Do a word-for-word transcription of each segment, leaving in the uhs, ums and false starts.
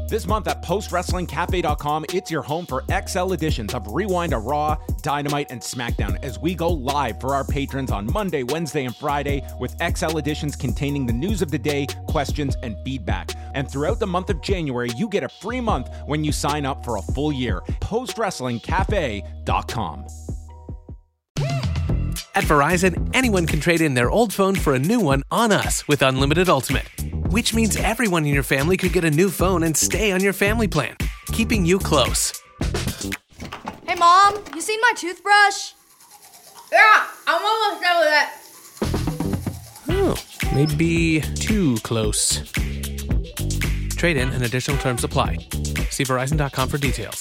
This month at post wrestling cafe dot com, it's your home for X L editions of Rewind a Raw, Dynamite, and SmackDown as we go live for our patrons on Monday, Wednesday, and Friday with X L editions containing the news of the day, questions, and feedback. And throughout the month of January, you get a free month when you sign up for a full year. post wrestling cafe dot com. At Verizon, anyone can trade in their old phone for a new one on us with Unlimited Ultimate, which means everyone in your family could get a new phone and stay on your family plan, keeping you close. Hey, Mom, you seen my toothbrush? Yeah, I'm almost done with it. Oh, maybe too close. Trade in and additional terms apply. See Verizon dot com for details.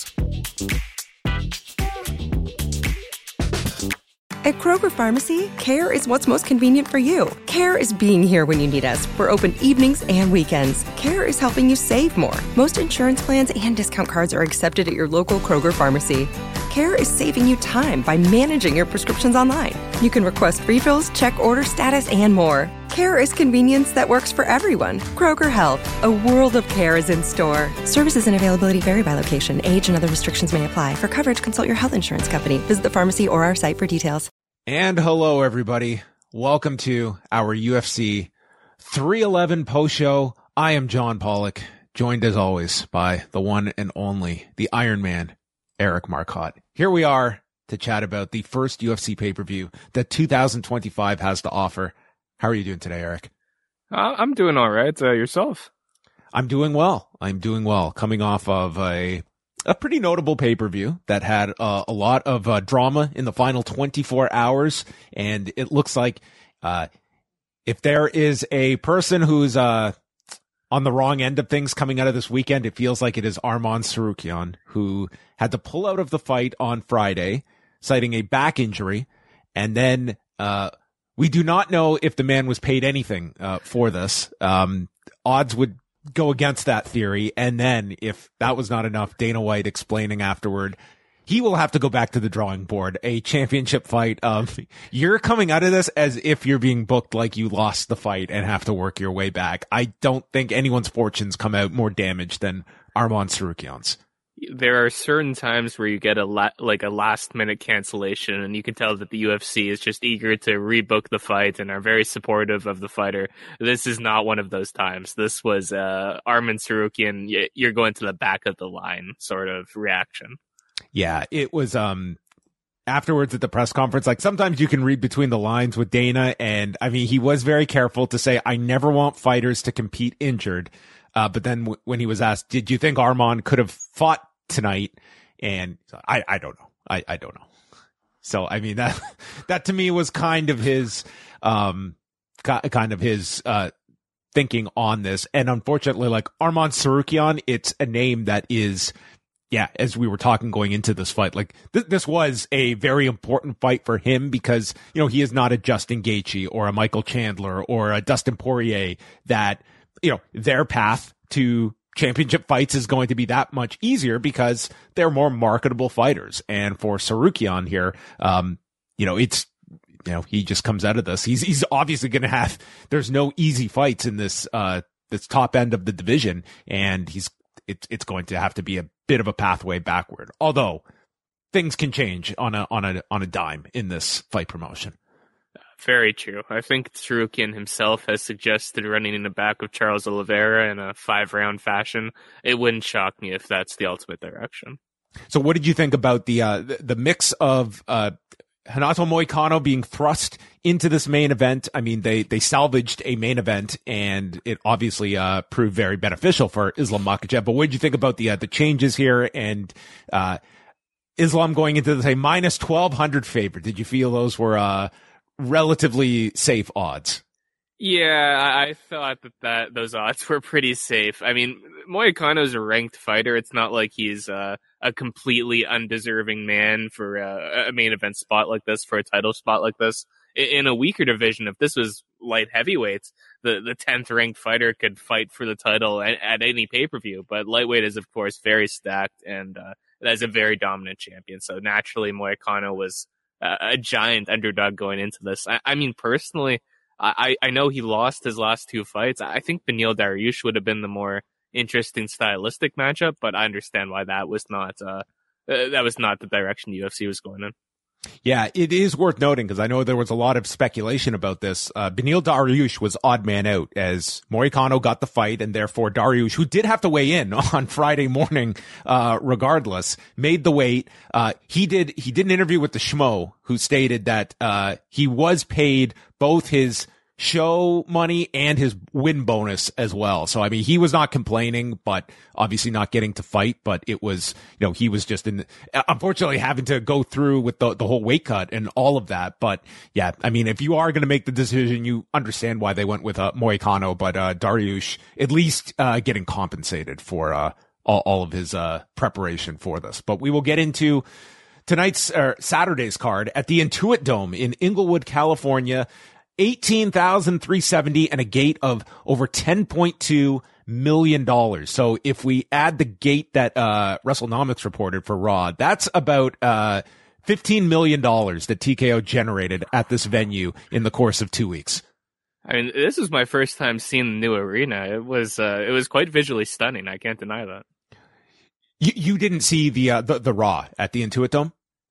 At Kroger Pharmacy, care is what's most convenient for you. Care is being here when you need us. We're open evenings and weekends. Care is helping you save more. Most insurance plans and discount cards are accepted at your local Kroger Pharmacy. Care is saving you time by managing your prescriptions online. You can request refills, check order status, and more. Care is convenience that works for everyone. Kroger Health, a world of care is in store. Services and availability vary by location. Age and other restrictions may apply. For coverage, consult your health insurance company. Visit the pharmacy or our site for details. And hello, everybody. Welcome to our U F C three eleven post show. I am John Pollock, joined as always by the one and only, the Iron Man, Eric Marcotte. Here we are to chat about the first U F C pay-per-view that two thousand twenty-five has to offer. How are you doing today, Eric? Uh, I'm doing all right. Uh, yourself? I'm doing well. I'm doing well. Coming off of a a pretty notable pay-per-view that had uh, a lot of uh, drama in the final twenty-four hours, and it looks like uh, if there is a person who's uh, on the wrong end of things coming out of this weekend, it feels like it is Arman Tsarukyan, who had to pull out of the fight on Friday, citing a back injury, and then uh, we do not know if the man was paid anything uh, for this. Um, odds would go against that theory. And then if that was not enough, Dana White explaining afterward, he will have to go back to the drawing board. A championship fight. Um, you're coming out of this as if you're being booked like you lost the fight and have to work your way back. I don't think anyone's fortunes come out more damaged than Arman Tsarukyan's. There are certain times where you get a la- like a last minute cancellation, and you can tell that the U F C is just eager to rebook the fight and are very supportive of the fighter. This is not one of those times. This was uh, Arman Tsarukyan, you're going to the back of the line sort of reaction. Yeah, it was um afterwards at the press conference. Like sometimes you can read between the lines with Dana, and I mean he was very careful to say, I never want fighters to compete injured. Uh, but then w- when he was asked, did you think Arman could have fought tonight? And I, I don't know. I, I don't know. So, I mean, that, that to me was kind of his, um, kind of his, uh, thinking on this. And unfortunately, like Arman Tsarukyan, it's a name that is, yeah, as we were talking going into this fight, like th- this was a very important fight for him because, you know, he is not a Justin Gaethje or a Michael Chandler or a Dustin Poirier that, you know, their path to championship fights is going to be that much easier because they're more marketable fighters. And for Tsarukyan here, um, you know, it's, you know, he just comes out of this. He's, he's obviously going to have, there's no easy fights in this, uh, this top end of the division. And he's, it's, it's going to have to be a bit of a pathway backward. Although things can change on a, on a, on a dime in this fight promotion. Very true. I think Tsarukyan himself has suggested running in the back of Charles Oliveira in a five-round fashion. It wouldn't shock me if that's the ultimate direction. So what did you think about the uh, the, the mix of uh, Renato Moicano being thrust into this main event? I mean, they, they salvaged a main event, and it obviously uh, proved very beneficial for Islam Makhachev. But what did you think about the uh, the changes here and uh, Islam going into the say minus twelve hundred favorite? Did you feel those were uh, relatively safe odds? Yeah, I thought that, that those odds were pretty safe. I mean, Moicano's a ranked fighter. It's not like he's uh, a completely undeserving man for uh, a main event spot like this, for a title spot like this. In a weaker division, if this was light heavyweights, the, the tenth ranked fighter could fight for the title at, at any pay-per-view. But lightweight is, of course, very stacked, and uh, that's a very dominant champion. So naturally, Moicano was uh, a giant underdog going into this. I, I mean, personally, I, I know he lost his last two fights. I think Beneil Dariush would have been the more interesting stylistic matchup, but I understand why that was not uh, uh that was not the direction U F C was going in. Yeah, it is worth noting because I know there was a lot of speculation about this. Uh, Beneil Dariush was odd man out as Moicano got the fight, and therefore Dariush, who did have to weigh in on Friday morning, uh, regardless, made the weight. Uh, he did, he did an interview with the Schmo, who stated that, uh, he was paid both his show money and his win bonus as well. So, I mean, he was not complaining, but obviously not getting to fight, but it was, you know, he was just in, unfortunately having to go through with the, the whole weight cut and all of that. But yeah, I mean, if you are going to make the decision, you understand why they went with, uh, Moicano, but, uh, Dariush at least, uh, getting compensated for, uh, all, all of his, uh, preparation for this. But we will get into tonight's, or Saturday's card at the Intuit Dome in Inglewood, California. eighteen thousand three hundred seventy and a gate of over ten point two million dollars. So if we add the gate that, uh, WrestleNomics reported for Raw, that's about, uh, fifteen million dollars that T K O generated at this venue in the course of two weeks. I mean, this is my first time seeing the new arena. It was, uh, it was quite visually stunning. I can't deny that. You, you didn't see the, uh, the, the Raw at the Intuit Dome?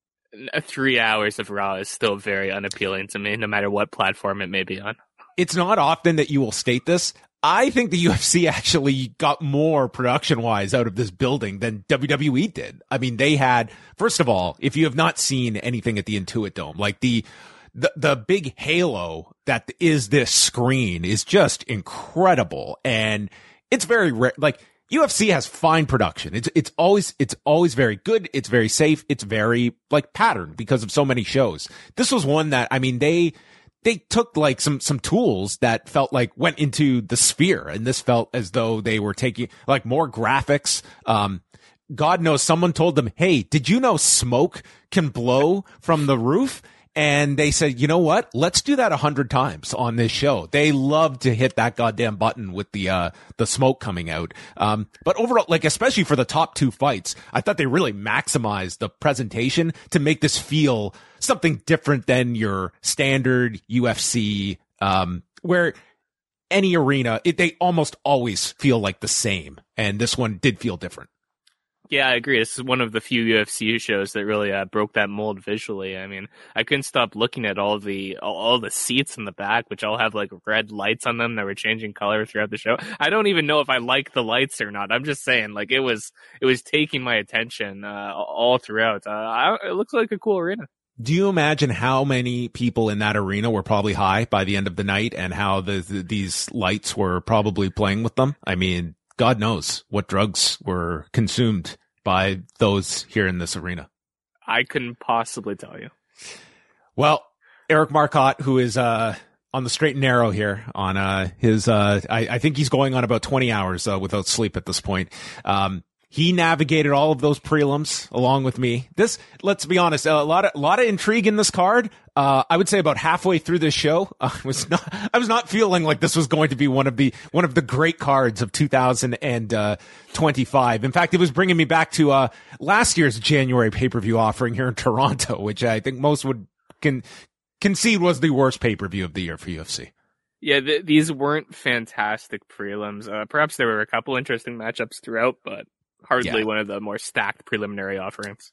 Three hours of Raw is still very unappealing to me, no matter what platform it may be on. It's not often that you will state this. I think the U F C actually got more production-wise out of this building than W W E did. I mean, they had, first of all, if you have not seen anything at the Intuit Dome, like the the the big halo that is this screen is just incredible, and it's very rare. Like, U F C has fine production. It's, it's always, it's always very good. It's very safe. It's very like patterned because of so many shows. This was one that, I mean, they, they took like some, some tools that felt like went into the sphere, and this felt as though they were taking like more graphics. Um, God knows someone told them, hey, did you know smoke can blow from the roof? And they said, you know what? Let's do that a hundred times on this show. They love to hit that goddamn button with the, uh, the smoke coming out. Um, but overall, like, especially for the top two fights, I thought they really maximized the presentation to make this feel something different than your standard U F C, um, where any arena, it, they almost always feel like the same. And this one did feel different. Yeah, I agree. This is one of the few U F C shows that really uh, broke that mold visually. I mean, I couldn't stop looking at all the all, all the seats in the back, which all have like red lights on them that were changing color throughout the show. I don't even know if I like the lights or not. I'm just saying, like, it was it was taking my attention uh, all throughout. Uh, I, it looks like a cool arena. Do you imagine how many people in that arena were probably high by the end of the night, and how the, the these lights were probably playing with them? I mean, God knows what drugs were consumed by those here in this arena. I couldn't possibly tell you. Well, Eric Marcotte, who is uh, on the straight and narrow here on uh, his, uh, I, I think he's going on about twenty hours uh, without sleep at this point. Um, He navigated all of those prelims along with me. This, let's be honest, a lot of, a lot of intrigue in this card. Uh, I would say about halfway through this show, I was not, I was not feeling like this was going to be one of the, one of the great cards of two thousand twenty-five. In fact, it was bringing me back to, uh, last year's January pay-per-view offering here in Toronto, which I think most would can concede was the worst pay-per-view of the year for U F C. Yeah, th- these weren't fantastic prelims. Uh, perhaps there were a couple interesting matchups throughout, but hardly yeah. one of the more stacked preliminary offerings.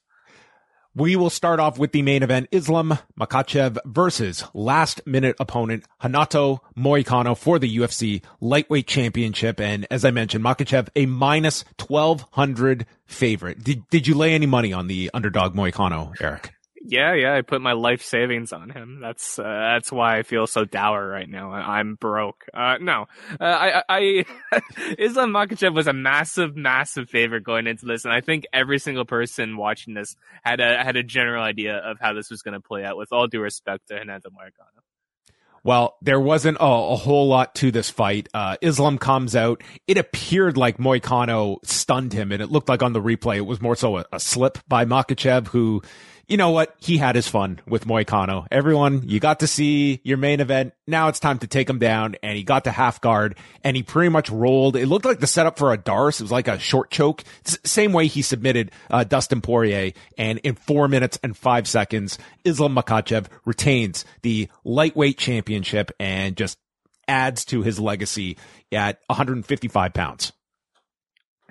We will start off with the main event, Islam Makhachev versus last-minute opponent Renato Moicano for the U F C Lightweight Championship. And as I mentioned, Makhachev, a minus twelve hundred favorite. Did, did you lay any money on the underdog Moicano, Eric? Yeah, yeah, I put my life savings on him. That's uh, that's why I feel so dour right now. I, I'm broke. Uh, no, uh, I, I Islam Makhachev was a massive, massive favorite going into this, and I think every single person watching this had a had a general idea of how this was going to play out. With all due respect to Renato Moicano. Well, there wasn't a, a whole lot to this fight. Uh, Islam comes out. It appeared like Moicano stunned him, and it looked like on the replay it was more so a, a slip by Makhachev, who, you know what? He had his fun with Moicano. Everyone, you got to see your main event. Now it's time to take him down. And he got to half guard and he pretty much rolled. It looked like the setup for a Darce. It was like a short choke. S- same way he submitted uh, Dustin Poirier. And in four minutes and five seconds, Islam Makhachev retains the lightweight championship and just adds to his legacy at one hundred fifty-five pounds.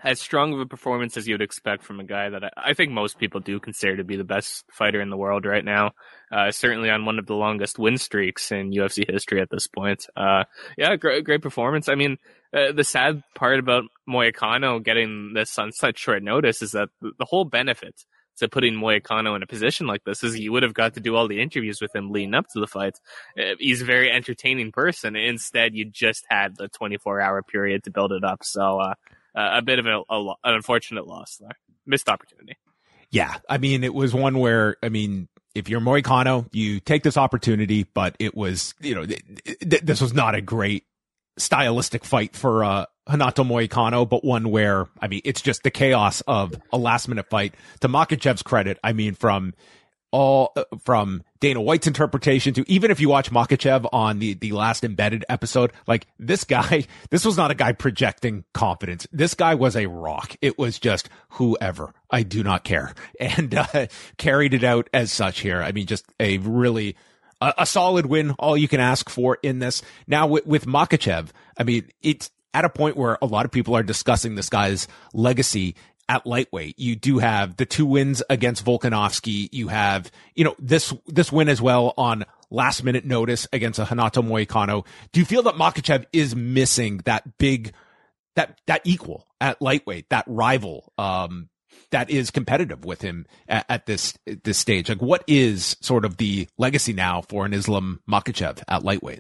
as strong of a performance as you would expect from a guy that I, I think most people do consider to be the best fighter in the world right now. Uh, certainly on one of the longest win streaks in U F C history at this point. Uh, yeah, great, great performance. I mean, uh, the sad part about Moicano getting this on such short notice is that the whole benefit to putting Moicano in a position like this is you would have got to do all the interviews with him leading up to the fight. Uh, he's a very entertaining person. Instead, you just had the twenty-four hour period to build it up. So, uh, uh, a bit of a, a, an unfortunate loss there. Missed opportunity. Yeah. I mean, it was one where, I mean, if you're Moicano, you take this opportunity, but it was, you know, th- th- this was not a great stylistic fight for, uh, Renato Moicano, but one where, I mean, it's just the chaos of a last minute fight. To Makhachev's credit, I mean, from all, uh, from Dana White's interpretation to even if you watch Makhachev on the, the last embedded episode, like this guy, this was not a guy projecting confidence. This guy was a rock. It was just whoever, I do not care. And, uh, carried it out as such here. I mean, just a really, a, a solid win, all you can ask for in this. Now with, with Makhachev, I mean, it's at a point where a lot of people are discussing this guy's legacy at lightweight. You do have the two wins against Volkanovski. You have, you know, this, this win as well on last minute notice against a Renato Moicano. Do you feel that Makhachev is missing that big, that, that equal at lightweight, that rival, um, that is competitive with him at, at this, this stage? Like, what is sort of the legacy now for an Islam Makhachev at lightweight?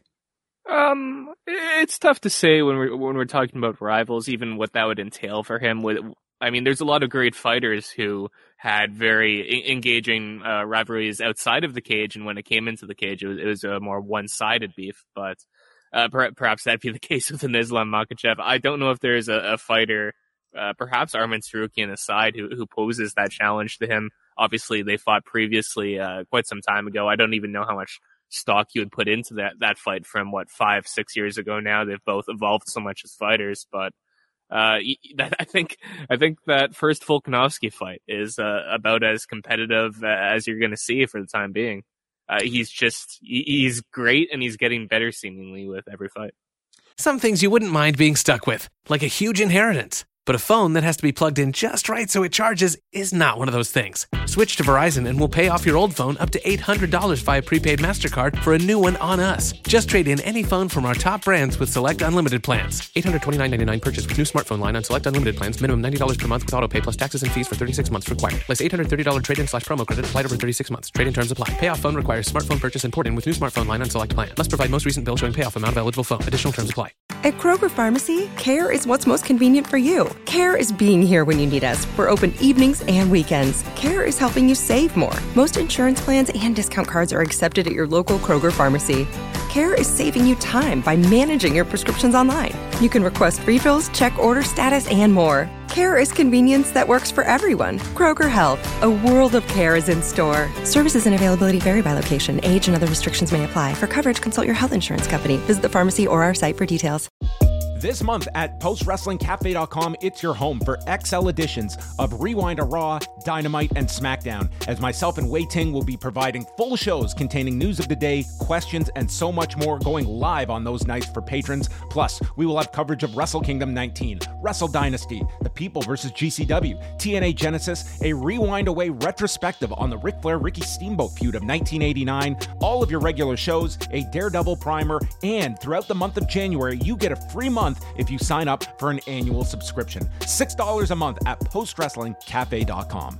Um, it's tough to say when we're when we're talking about rivals, even what that would entail for him. With, I mean, there's a lot of great fighters who had very engaging uh, rivalries outside of the cage, and when it came into the cage, it was, it was a more one-sided beef. But uh, per- perhaps that'd be the case with an Islam Makhachev. I don't know if there's a, a fighter, uh, perhaps Arman Tsarukyan aside, who who poses that challenge to him. Obviously, they fought previously uh, quite some time ago. I don't even know how much stock you would put into that, that fight from what, five, six years ago now. They've both evolved so much as fighters, but, uh, that, I think, I think that first Volkanovski fight is, uh, about as competitive as you're going to see for the time being. Uh, he's just, he's great and he's getting better seemingly with every fight. Some things you wouldn't mind being stuck with, like a huge inheritance. But a phone that has to be plugged in just right so it charges is not one of those things. Switch to Verizon and we'll pay off your old phone up to eight hundred dollars via prepaid MasterCard for a new one on us. Just trade in any phone from our top brands with select unlimited plans. eight hundred twenty-nine dollars and ninety-nine cents purchase with new smartphone line on select unlimited plans. Minimum ninety dollars per month with auto pay plus taxes and fees for thirty-six months required. Less eight hundred thirty dollars trade-in slash promo credit applied over thirty-six months. Trade-in terms apply. Payoff phone requires smartphone purchase and port-in with new smartphone line on select plan. Must provide most recent bill showing payoff amount of eligible phone. Additional terms apply. At Kroger Pharmacy, care is what's most convenient for you. Care is being here when you need us. We're open evenings and weekends. Care is helping you save more. Most insurance plans and discount cards are accepted at your local Kroger Pharmacy. Care is saving you time by managing your prescriptions online. You can request refills, check order status, and more. Care is convenience that works for everyone. Kroger Health, a world of care is in store. Services and availability vary by location. Age and other restrictions may apply. For coverage, consult your health insurance company. Visit the pharmacy or our site for details. This month at post wrestling cafe dot com, it's your home for X L editions of Rewind a Raw, Dynamite, and SmackDown, as myself and Wei Ting will be providing full shows containing news of the day, questions, and so much more going live on those nights for patrons. Plus, we will have coverage of Wrestle Kingdom nineteen, Wrestle Dynasty, The People versus G C W, T N A Genesis, a Rewind Away retrospective on the Ric Flair-Ricky Steamboat feud of nineteen eighty-nine, all of your regular shows, a Daredevil primer, and throughout the month of January, you get a free month if you sign up for an annual subscription. six dollars a month at post wrestling cafe dot com.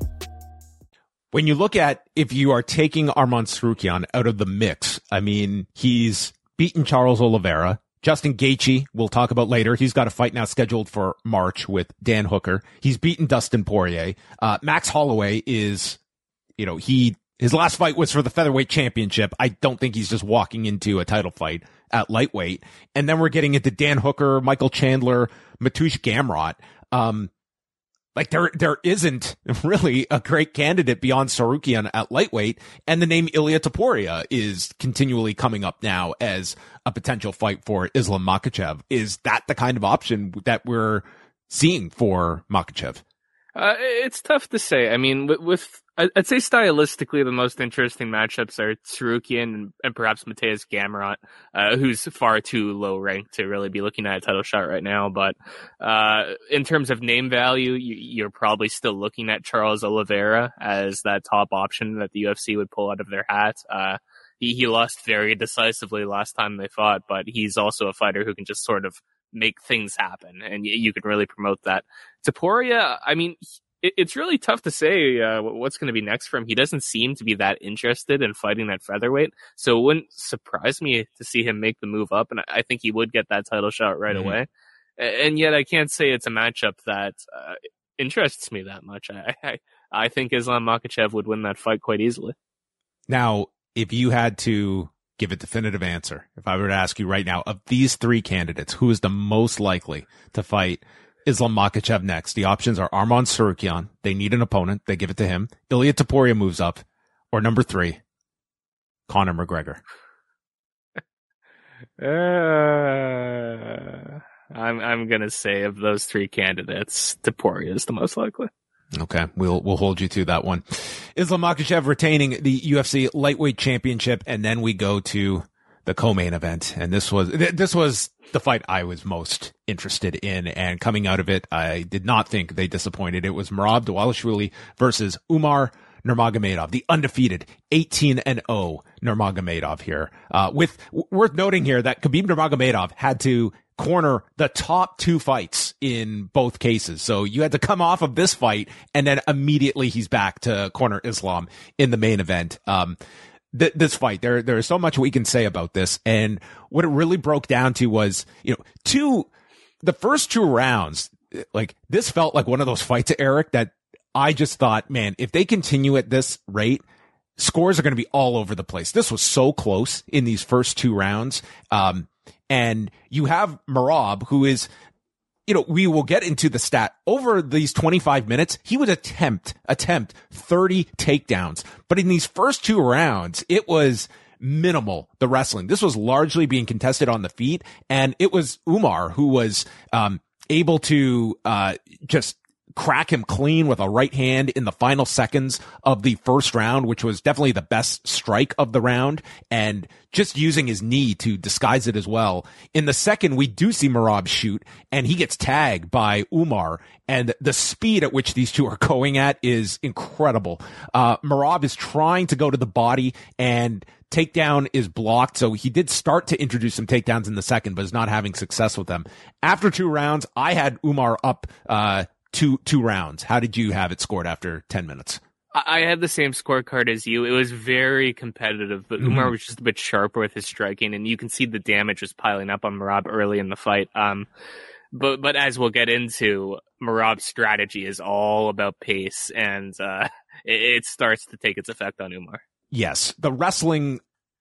When you look at, if you are taking Arman Tsarukyan out of the mix, I mean, he's beaten Charles Oliveira. Justin Gaethje, we'll talk about later. He's got a fight now scheduled for March with Dan Hooker. He's beaten Dustin Poirier. Uh, Max Holloway is, you know, he, his last fight was for the featherweight championship. I don't think he's just walking into a title fight at lightweight. And then we're getting into Dan Hooker, Michael Chandler, Mateusz Gamrot. Um, like there, there isn't really a great candidate beyond Tsarukyan at lightweight. And the name Ilia Topuria is continually coming up now as a potential fight for Islam Makhachev. Is that the kind of option that we're seeing for Makhachev? Uh, it's tough to say. I mean, with, with I'd say stylistically, the most interesting matchups are Tsarukyan and, and perhaps Mateusz Gamrot, uh, who's far too low ranked to really be looking at a title shot right now. But uh, in terms of name value, you, you're probably still looking at Charles Oliveira as that top option that the U F C would pull out of their hat. Uh, he, he lost very decisively last time they fought, but he's also a fighter who can just sort of make things happen, and you, you can really promote that. Topuria, I mean, it, it's really tough to say uh, what's going to be next for him. He doesn't seem to be that interested in fighting at featherweight, so it wouldn't surprise me to see him make the move up, and I, I think he would get that title shot right mm-hmm. away. And yet I can't say it's a matchup that uh, interests me that much. I, I, I think Islam Makhachev would win that fight quite easily. Now, if you had to give a definitive answer, if I were to ask you right now, of these three candidates, who is the most likely to fight Islam Makhachev next? The options are Arman Tsarukyan. They need an opponent. They give it to him. Ilia Topuria moves up. Or number three, Conor McGregor. Uh, I'm I'm gonna say of those three candidates, Topuria is the most likely. Okay, we'll we'll hold you to that one. Islam Makhachev retaining the U F C lightweight championship, and then we go to the co-main event. And this was this was the fight I was most interested in, and coming out of it, I did not think they disappointed. It was Merab Dvalishvili versus Umar Nurmagomedov, the undefeated eighteen and oh Nurmagomedov here. Uh, with w- worth noting here that Khabib Nurmagomedov had to corner the top two fights in both cases. So you had to come off of this fight, and then immediately he's back to corner Islam in the main event. Um, th- this fight, there, there is so much we can say about this. And what it really broke down to was, you know, two, the first two rounds, like this felt like one of those fights, Eric, that I just thought, man, if they continue at this rate, scores are going to be all over the place. This was so close in these first two rounds. Um, And you have Merab, who is, you know, we will get into the stat. Over these twenty-five minutes, he would attempt, attempt thirty takedowns. But in these first two rounds, it was minimal, the wrestling. This was largely being contested on the feet. And it was Umar who was um able to uh just crack him clean with a right hand in the final seconds of the first round, which was definitely the best strike of the round, and just using his knee to disguise it as well. In the second, we do see Merab shoot, and he gets tagged by Umar, and the speed at which these two are going at is incredible. Uh, Merab is trying to go to the body, and takedown is blocked. So he did start to introduce some takedowns in the second, but is not having success with them. After two rounds, I had Umar up, uh, Two two rounds. How did you have it scored after ten minutes? I had the same scorecard as you. It was very competitive, but mm-hmm. Umar was just a bit sharper with his striking, and you can see the damage was piling up on Merab early in the fight. Um, but but as we'll get into, Merab's strategy is all about pace, and uh, it, it starts to take its effect on Umar. Yes, the wrestling,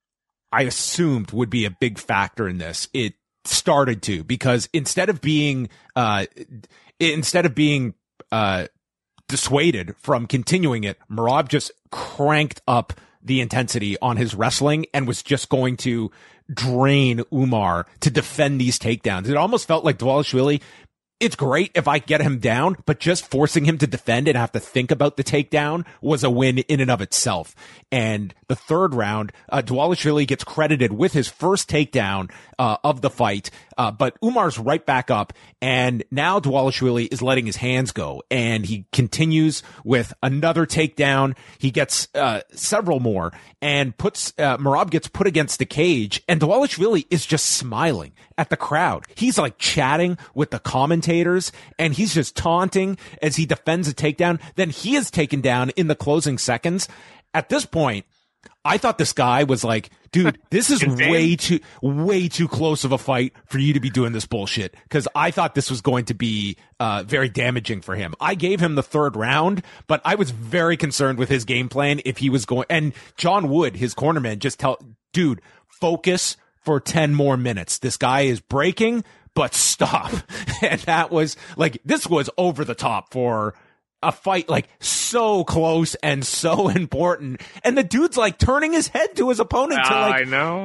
I assumed, would be a big factor in this. It started to, because instead of being uh instead of being uh dissuaded from continuing it, Merab just cranked up the intensity on his wrestling and was just going to drain Umar to defend these takedowns. It almost felt like Dvalishvili, it's great if I get him down, but just forcing him to defend and have to think about the takedown was a win in and of itself. And the third round, uh, Dvalishvili gets credited with his first takedown uh, of the fight, uh, but Umar's right back up, and now Dvalishvili is letting his hands go, and he continues with another takedown. He gets uh, several more, and puts uh, Merab gets put against the cage, and Dvalishvili is just smiling at the crowd. He's like chatting with the commentators, and he's just taunting as he defends a takedown. Then he is taken down in the closing seconds. At this point, I thought this guy was like, dude, this is way too, way too close of a fight for you to be doing this bullshit. Cause I thought this was going to be, uh, very damaging for him. I gave him the third round, but I was very concerned with his game plan if he was going, and John Wood, his cornerman, just tell, dude, focus for ten more minutes. This guy is breaking, but stop. And that was like, this was over the top for a fight like so close and so important. And the dude's like turning his head to his opponent uh, to like, I know.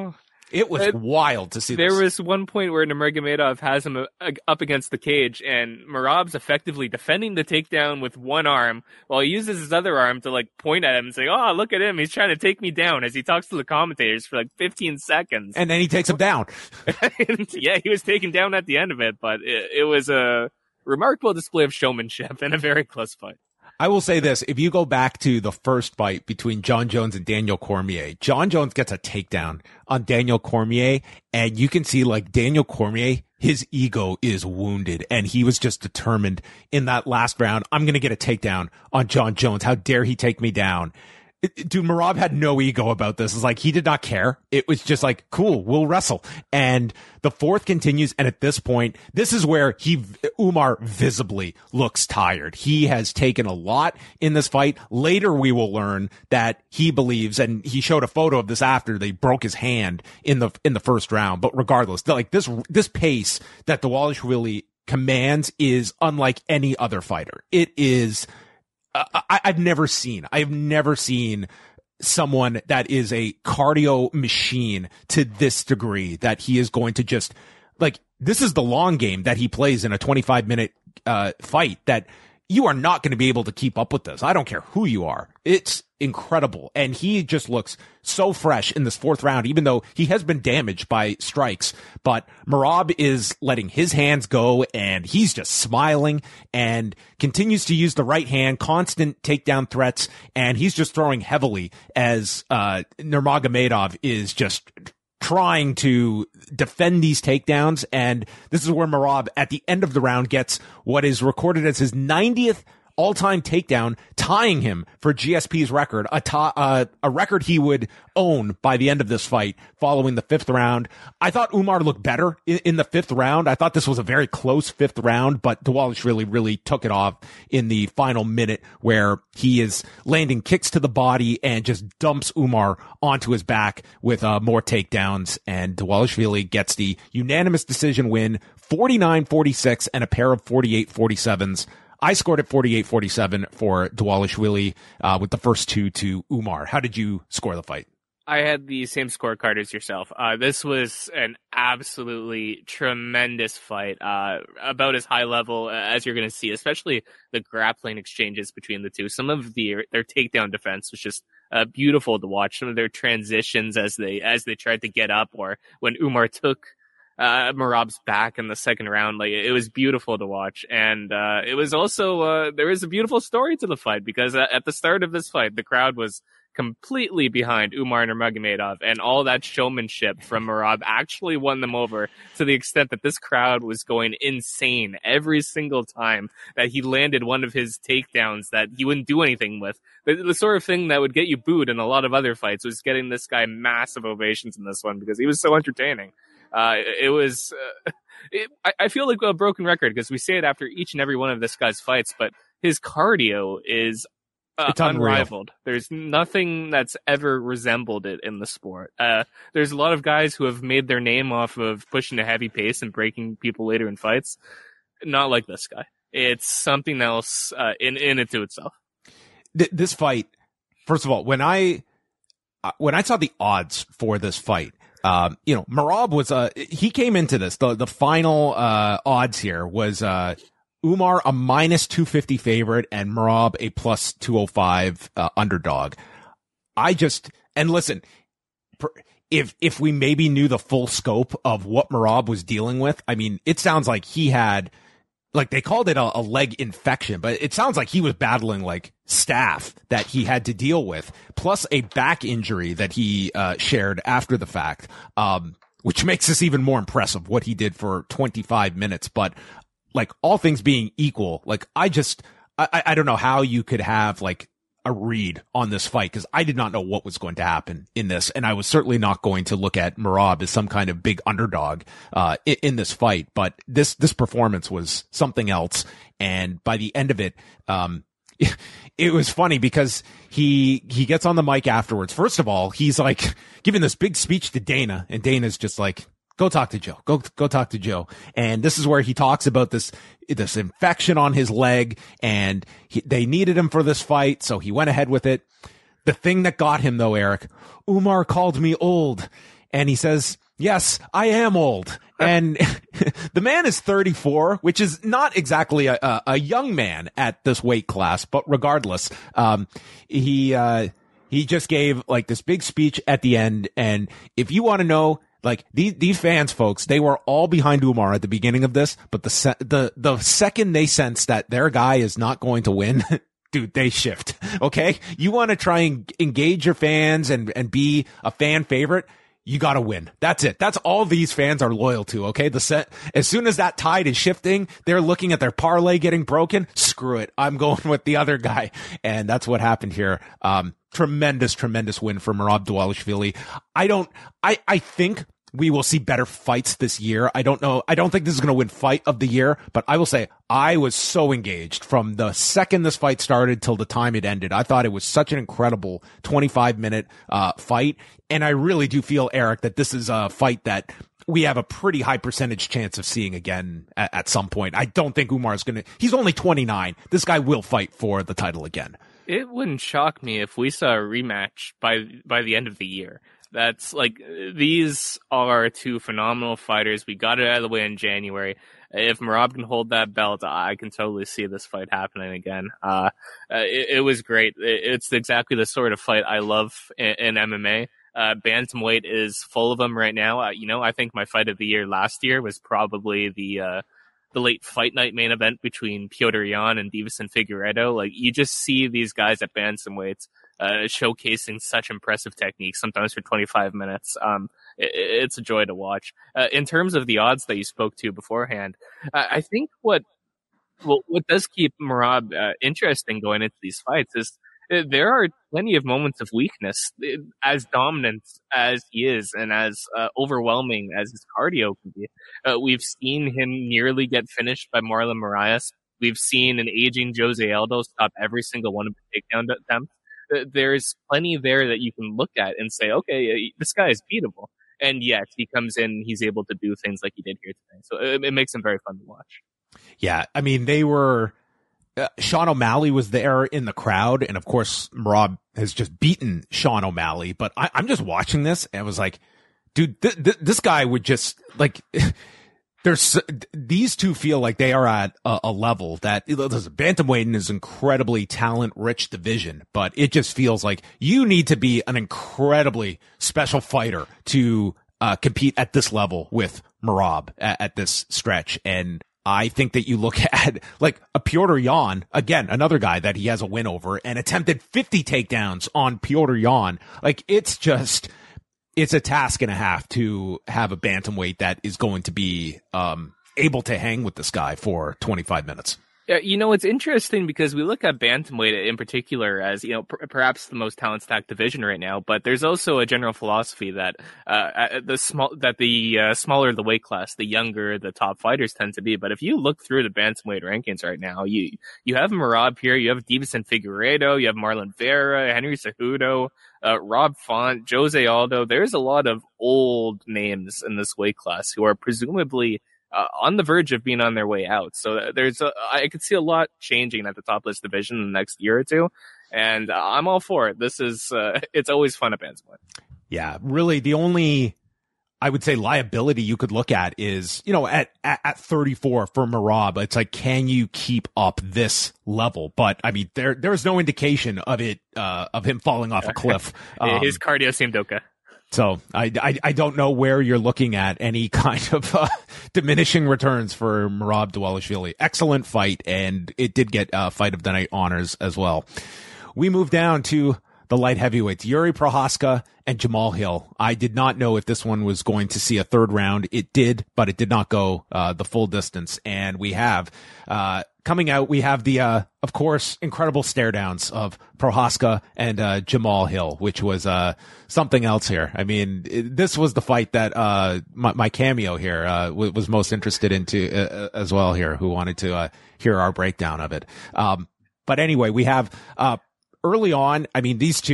It was It, wild to see there this. was one point where Nurmagomedov has him uh, up against the cage, and Merab's effectively defending the takedown with one arm while he uses his other arm to like point at him and say, "Oh, look at him! He's trying to take me down." As he talks to the commentators for like fifteen seconds, And then he takes him down. and, yeah, he was taken down at the end of it, but it, it was a remarkable display of showmanship in a very close fight. I will say this. If you go back to the first fight between John Jones and Daniel Cormier, John Jones gets a takedown on Daniel Cormier, and you can see like Daniel Cormier, his ego is wounded, and he was just determined in that last round, I'm going to get a takedown on John Jones. How dare he take me down? It, dude, Merab had no ego about this. It's like he did not care. It was just like, cool, we'll wrestle. And the fourth continues. And at this point, this is where he, Umar visibly looks tired. He has taken a lot in this fight. Later, we will learn that he believes, and he showed a photo of this after they broke his hand in the, in the first round. But regardless, like this, this pace that Dvalishvili commands is unlike any other fighter. It is, I, I've never seen, I've never seen someone that is a cardio machine to this degree that he is going to just like, this is the long game that he plays in a twenty-five minute, uh, fight that you are not going to be able to keep up with this. I don't care who you are. It's incredible. And he just looks so fresh in this fourth round, even though he has been damaged by strikes. But Merab is letting his hands go, and he's just smiling and continues to use the right hand, constant takedown threats. And he's just throwing heavily as, uh, Nurmagomedov is just trying to defend these takedowns. And this is where Merab at the end of the round gets what is recorded as his ninetieth all-time takedown, tying him for G S P's record, a, ta- uh, a record he would own by the end of this fight following the fifth round. I thought Umar looked better in, in the fifth round. I thought this was a very close fifth round, but Dvalishvili really, really took it off in the final minute where he is landing kicks to the body and just dumps Umar onto his back with uh, more takedowns. And Dvalishvili gets the unanimous decision win, forty-nine forty-six and a pair of forty-eight forty-sevens. I scored at forty-eight forty-seven for Dvalishvili, uh, with the first two to Umar. How did you score the fight? I had the same scorecard as yourself. Uh, this was an absolutely tremendous fight, uh, about as high level as you're going to see, especially the grappling exchanges between the two. Some of the, their takedown defense was just uh, beautiful to watch. Some of their transitions as they, as they tried to get up, or when Umar took Uh, Merab's back in the second round. Like, it was beautiful to watch. And, uh, it was also, uh, there was a beautiful story to the fight, because at, at the start of this fight, the crowd was completely behind Umar Nurmagomedov, and all that showmanship from Merab actually won them over, to the extent that this crowd was going insane every single time that he landed one of his takedowns that he wouldn't do anything with. The, the sort of thing that would get you booed in a lot of other fights was getting this guy massive ovations in this one, because he was so entertaining. Uh, it was, uh, it, I, I feel like a broken record, because we say it after each and every one of this guy's fights, but his cardio is uh, unrivaled. There's nothing that's ever resembled it in the sport. Uh, there's a lot of guys who have made their name off of pushing a heavy pace and breaking people later in fights. Not like this guy. It's something else, uh, in, in it to itself. Th- this fight, first of all, when I, uh, when I saw the odds for this fight, Um, you know, Merab was, uh, he came into this, the, the final, uh, odds here was, uh, Umar a minus two fifty favorite and Merab a plus two oh five, uh, underdog. I just, and listen, if, if we maybe knew the full scope of what Merab was dealing with, I mean, it sounds like he had, like they called it a, a leg infection, but it sounds like he was battling like staph that he had to deal with, plus a back injury that he uh, shared after the fact, um, which makes this even more impressive what he did for twenty-five minutes. But like all things being equal, like I just, I, I don't know how you could have like a read on this fight, because I did not know what was going to happen in this, and I was certainly not going to look at Merab as some kind of big underdog uh in, in this fight. But this this performance was something else, and by the end of it, um it, it was funny because he he gets on the mic afterwards. First of all, he's like giving this big speech to Dana, and Dana's just like, go talk to Joe. Go, go talk to Joe. And this is where he talks about this, this infection on his leg, and he, they needed him for this fight, so he went ahead with it. The thing that got him though, Eric, Umar called me old. and he says, yes, I am old. And the man is thirty-four, which is not exactly a, a, a young man at this weight class, but regardless, um, he, uh, he just gave like this big speech at the end. And if you want to know, like these, these fans, folks, they were all behind Umar at the beginning of this, but the, se- the, the second they sense that their guy is not going to win, dude, they shift. Okay. You want to try and engage your fans and, and be a fan favorite. You got to win. That's it. That's all these fans are loyal to. Okay. The set, as soon as that tide is shifting, they're looking at their parlay getting broken. Screw it. I'm going with the other guy. And that's what happened here. Um, tremendous, tremendous win for Merab Dvalishvili. I don't, I, I think we will see better fights this year. I don't know. I don't think this is going to win fight of the year, but I will say I was so engaged from the second this fight started till the time it ended. I thought it was such an incredible twenty-five minute, uh, fight. And I really do feel, Eric, that this is a fight that we have a pretty high percentage chance of seeing again at, at some point. I don't think Umar is going to, he's only twenty-nine. This guy will fight for the title again. It wouldn't shock me if we saw a rematch by, by the end of the year. That's like, these are two phenomenal fighters. We got it out of the way in January. If Merab can hold that belt, I can totally see this fight happening again. Uh, it, it was great. It, it's exactly the sort of fight I love in, in M M A. Uh, bantamweight is full of them right now. Uh, you know, I think my fight of the year last year was probably the, uh, the late fight night main event between Petr Yan and Deiveson Figueiredo. Like, you just see these guys at bantamweights Uh, showcasing such impressive techniques, sometimes for twenty-five minutes. Um, it, it's a joy to watch. Uh, in terms of the odds that you spoke to beforehand, uh, I think what well, what does keep Merab uh, interesting going into these fights is uh, there are plenty of moments of weakness. Uh, as dominant as he is and as uh, overwhelming as his cardio can be, uh, we've seen him nearly get finished by Marlon Moraes. We've seen an aging Jose Aldo stop every single one of the takedown attempts. There's plenty there that you can look at and say, okay, this guy is beatable. And yet he comes in, he's able to do things like he did here today. So it, it makes him very fun to watch. Yeah. I mean, they were, uh, Sean O'Malley was there in the crowd. And of course, Merab has just beaten Sean O'Malley, but I, I'm just watching this and I was like, dude, th- th- this guy would just like, There's these two feel like they are at a, a level that bantamweight is incredibly talent rich division, but it just feels like you need to be an incredibly special fighter to uh, compete at this level with Merab at, at this stretch. And I think that you look at like a Petr Yan, again, another guy that he has a win over and attempted fifty takedowns on Petr Yan. Like it's just, it's a task and a half to have a bantamweight that is going to be um, able to hang with this guy for twenty-five minutes. Yeah, you know, it's interesting because we look at bantamweight in particular as, you know, per- perhaps the most talent-stacked division right now, but there's also a general philosophy that uh, the small that the uh, smaller the weight class, the younger the top fighters tend to be. But if you look through the bantamweight rankings right now, you you have Merab here, you have Deiveson Figueiredo, you have Marlon Vera, Henry Cejudo, uh, Rob Font, Jose Aldo. There's a lot of old names in this weight class who are presumably Uh, on the verge of being on their way out. So there's a, I could see a lot changing at the top of this division in the next year or two. And uh, I'm all for it. This is, uh, it's always fun at bantamweight. Yeah, really the only, I would say, liability you could look at is, you know, at, at, at thirty-four for Merab, it's like, can you keep up this level? But I mean, there, there's no indication of it, uh, of him falling off a cliff. Um, His cardio seemed okay. So I, I, I don't know where you're looking at any kind of uh, diminishing returns for Merab Dvalishvili. Excellent fight, and it did get uh, fight of the night honors as well. We move down to the light heavyweights, Yuri Prochazka and Jamal Hill. I did not know if this one was going to see a third round. It did, but it did not go uh, the full distance. And we have uh, coming out, we have the, uh, of course, incredible stare downs of Prochazka and uh, Jamal Hill, which was uh, something else here. I mean, it, this was the fight that uh, my, my cameo here uh, w- was most interested into uh, as well here, who wanted to uh, hear our breakdown of it. Um, but anyway, we have uh, early on, I mean, these two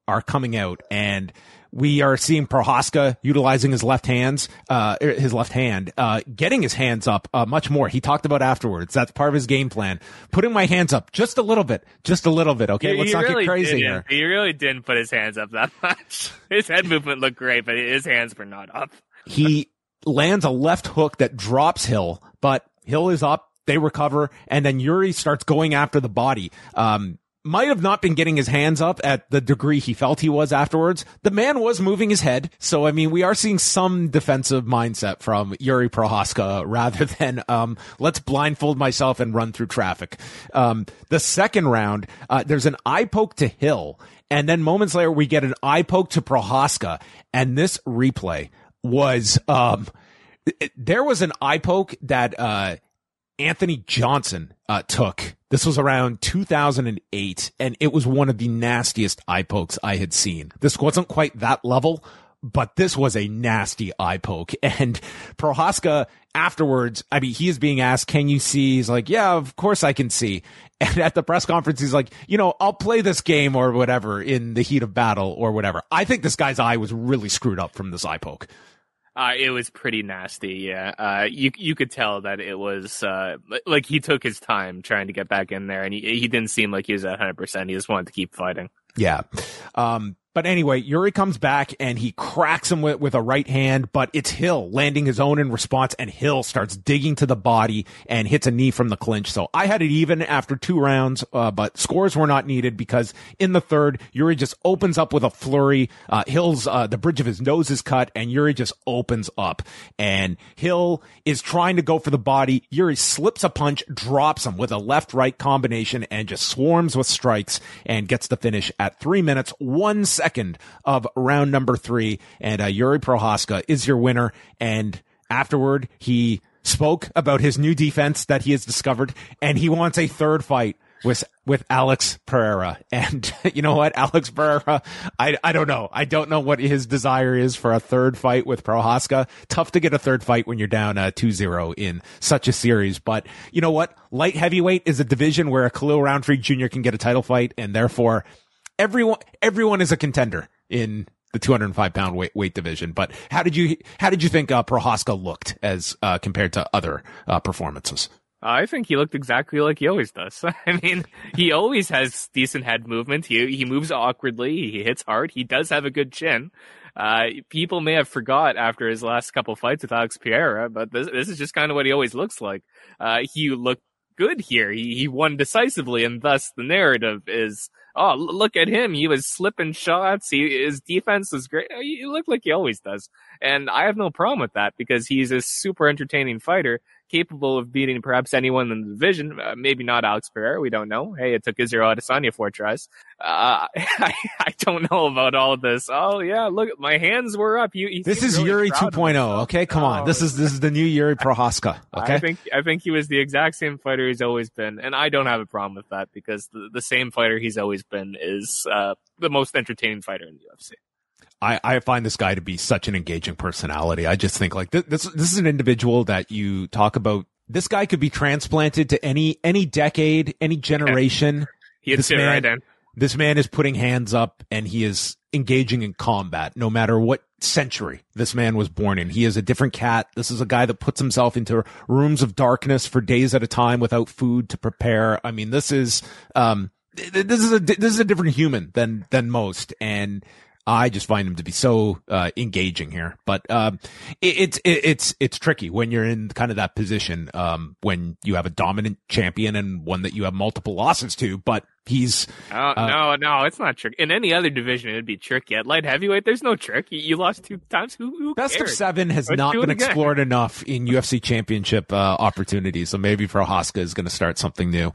are coming out, and we are seeing Prochazka utilizing his left hands, uh, his left hand, uh, getting his hands up, uh, much more. He talked about afterwards. That's part of his game plan. Putting my hands up just a little bit, just a little bit. Okay. He, Let's he not really get crazy didn't. here. He really didn't put his hands up that much. His head movement looked great, but his hands were not up. He lands a left hook that drops Hill, but Hill is up. They recover. And then Yuri starts going after the body. Um, might have not been getting his hands up at the degree he felt he was afterwards. The man was moving his head. So, I mean, we are seeing some defensive mindset from Yuri Prochazka rather than, um, let's blindfold myself and run through traffic. Um, the second round, uh, there's an eye poke to Hill. And then moments later, we get an eye poke to Prochazka. And this replay was, um, it, there was an eye poke that, uh, Anthony Johnson, uh, took. This was around two thousand eight, and it was one of the nastiest eye pokes I had seen. This wasn't quite that level, but this was a nasty eye poke. And Prochazka afterwards, I mean, he is being asked, can you see? He's like, yeah, of course I can see. And at the press conference, he's like, you know, I'll play this game or whatever in the heat of battle or whatever. I think this guy's eye was really screwed up from this eye poke. Uh, it was pretty nasty, yeah. Uh, you you could tell that it was, uh, like he took his time trying to get back in there, and he, he didn't seem like he was at one hundred percent. He just wanted to keep fighting. Yeah. Um, but anyway, Yuri comes back and he cracks him with, with a right hand, but it's Hill landing his own in response, and Hill starts digging to the body and hits a knee from the clinch. So I had it even after two rounds, uh, but scores were not needed because in the third, Yuri just opens up with a flurry. Uh, Hill's, uh, the bridge of his nose is cut and Yuri just opens up, and Hill is trying to go for the body. Yuri slips a punch, drops him with a left-right combination, and just swarms with strikes and gets the finish at three minutes, one second of round number three. And uh, Yuri Prochazka is your winner. And afterward, he spoke about his new defense that he has discovered, and he wants a third fight with with Alex Pereira. And you know what, Alex Pereira, I I don't know. I don't know what his desire is for a third fight with Prochazka. Tough to get a third fight when you're down uh, two zero in such a series. But you know what? Light heavyweight is a division where a Khalil Roundtree Junior can get a title fight, and therefore everyone everyone is a contender in the two hundred five pound weight, weight division. But how did you how did you think uh, Prochazka looked as uh, compared to other uh, performances? I think he looked exactly like he always does. I mean, he always has decent head movement. He he moves awkwardly. He hits hard. He does have a good chin. Uh, people may have forgot after his last couple fights with Alex Pereira, but this this is just kind of what he always looks like. Uh, he looked good here. He he won decisively, and thus the narrative is, oh, look at him. He was slipping shots. He, his defense was great. He looked like he always does. And I have no problem with that because he's a super entertaining fighter, capable of beating perhaps anyone in the division. Uh, maybe not Alex Pereira. We don't know. Hey, it took Israel Adesanya four tries. Uh, I, I don't know about all of this. Oh, yeah, look, my hands were up. You, he this is really Yuri two point oh. Okay, come oh. on. This is this is the new Yuri Prochazka. Okay, I think I think he was the exact same fighter he's always been, and I don't have a problem with that because the, the same fighter he's always been is uh, the most entertaining fighter in the U F C. I, I find this guy to be such an engaging personality. I just think like this, this, this is an individual that you talk about. This guy could be transplanted to any, any decade, any generation. He'd this sit man, right in. This man is putting hands up and he is engaging in combat no matter what century this man was born in. He is a different cat. This is a guy that puts himself into rooms of darkness for days at a time without food to prepare. I mean, this is, um, this is a, this is a different human than, than most. And, I just find him to be so uh, engaging here, but um, it, it's it, it's it's tricky when you're in kind of that position um, when you have a dominant champion and one that you have multiple losses to. But he's oh, uh, no, no, it's not tricky. In any other division, it'd be tricky. At light heavyweight, there's no trick. You, you lost two times. Who, who best cares? of seven has Let's not been again. explored enough in U F C championship uh, opportunities. So maybe Prochazka is going to start something new.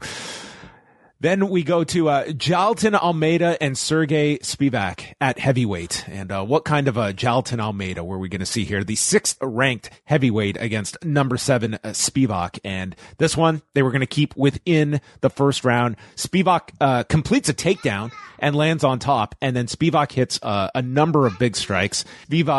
Then we go to uh, Jailton Almeida and Sergey Spivak at heavyweight. And uh, what kind of a Jailton Almeida were we going to see here? The sixth ranked heavyweight against number seven uh, Spivak. And this one, they were going to keep within the first round. Spivak uh, completes a takedown and lands on top. And then Spivak hits uh, a number of big strikes. Spivak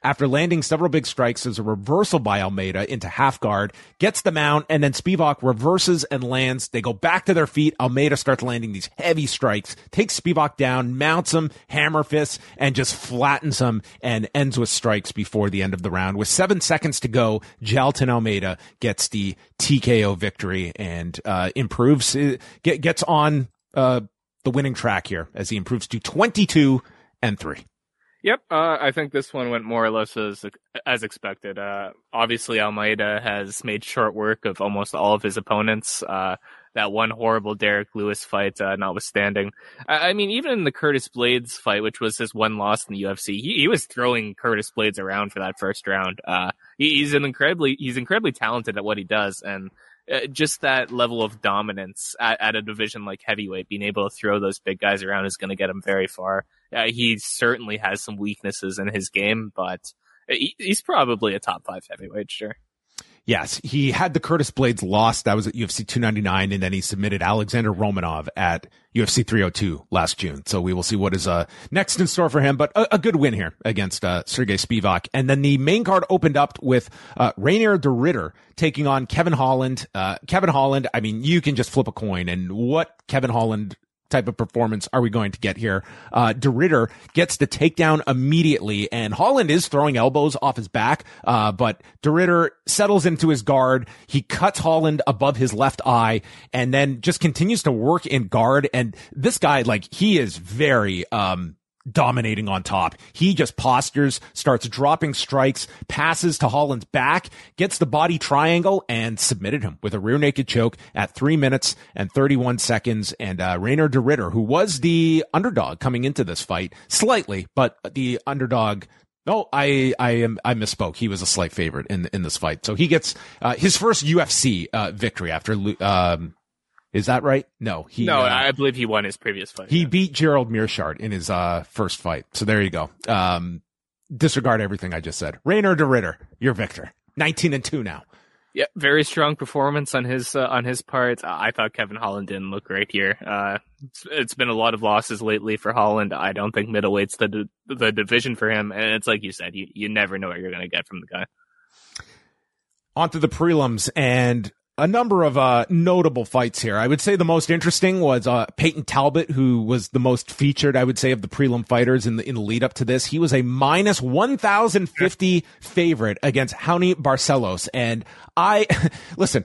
After landing several big strikes, there's a reversal by Almeida into half guard, gets the mount, and then Spivak reverses and lands. They go back to their feet. Almeida starts landing these heavy strikes, takes Spivak down, mounts him, hammer fists, and just flattens him and ends with strikes before the end of the round. With seven seconds to go, Jailton Almeida gets the T K O victory and uh, improves, uh, get, gets on uh, the winning track here as he improves to twenty-two and three. Yep, uh, I think this one went more or less as as expected. Uh, obviously, Almeida has made short work of almost all of his opponents. Uh, that one horrible Derek Lewis fight, uh, notwithstanding. I, I mean, even in the Curtis Blades fight, which was his one loss in the U F C, he, he was throwing Curtis Blades around for that first round. Uh, he, he's an incredibly he's incredibly talented at what he does, and Uh, just that level of dominance at, at a division like heavyweight, being able to throw those big guys around is going to get him very far. Uh, he certainly has some weaknesses in his game, but he, he's probably a top five heavyweight, sure. Yes, he had the Curtis Blades loss. That was at U F C two ninety-nine, and then he submitted Alexander Romanov at U F C three oh two last June. So we will see what is uh, next in store for him, but a, a good win here against uh, Sergey Spivak. And then the main card opened up with uh, Rainier de Ridder taking on Kevin Holland. Uh, Kevin Holland, I mean, you can just flip a coin, and what Kevin Holland type of performance are we going to get here? Uh, de Ridder gets the takedown immediately, and Holland is throwing elbows off his back, uh, but de Ridder settles into his guard. He cuts Holland above his left eye, and then just continues to work in guard. And this guy, like, he is very, um, dominating on top. He just postures, starts dropping strikes, passes to Holland's back, gets the body triangle, and submitted him with a rear naked choke at three minutes and thirty-one seconds. And uh, Rainier de Ridder, who was the underdog coming into this fight, slightly, but the underdog. No, I, I am, I misspoke. He was a slight favorite in, in this fight. So he gets, uh, his first U F C, uh, victory after, um, is that right? No, he, no, uh, I believe he won his previous fight. He yeah. beat Gerald Meerschaert in his, uh, first fight. So there you go. Um, disregard everything I just said. Rainier de Ridder, your victor. nineteen and two now. Yeah, very strong performance on his uh, on his part. Uh, I thought Kevin Holland didn't look great here. Uh, it's, it's been a lot of losses lately for Holland. I don't think middleweight's the the division for him, and it's like you said, you you never know what you're going to get from the guy. On to the prelims, and a number of uh notable fights here. I would say the most interesting was uh Peyton Talbot, who was the most featured, I would say, of the prelim fighters in the in the lead up to this. He was a minus one thousand fifty favorite against Raoni Barcelos. And I listen,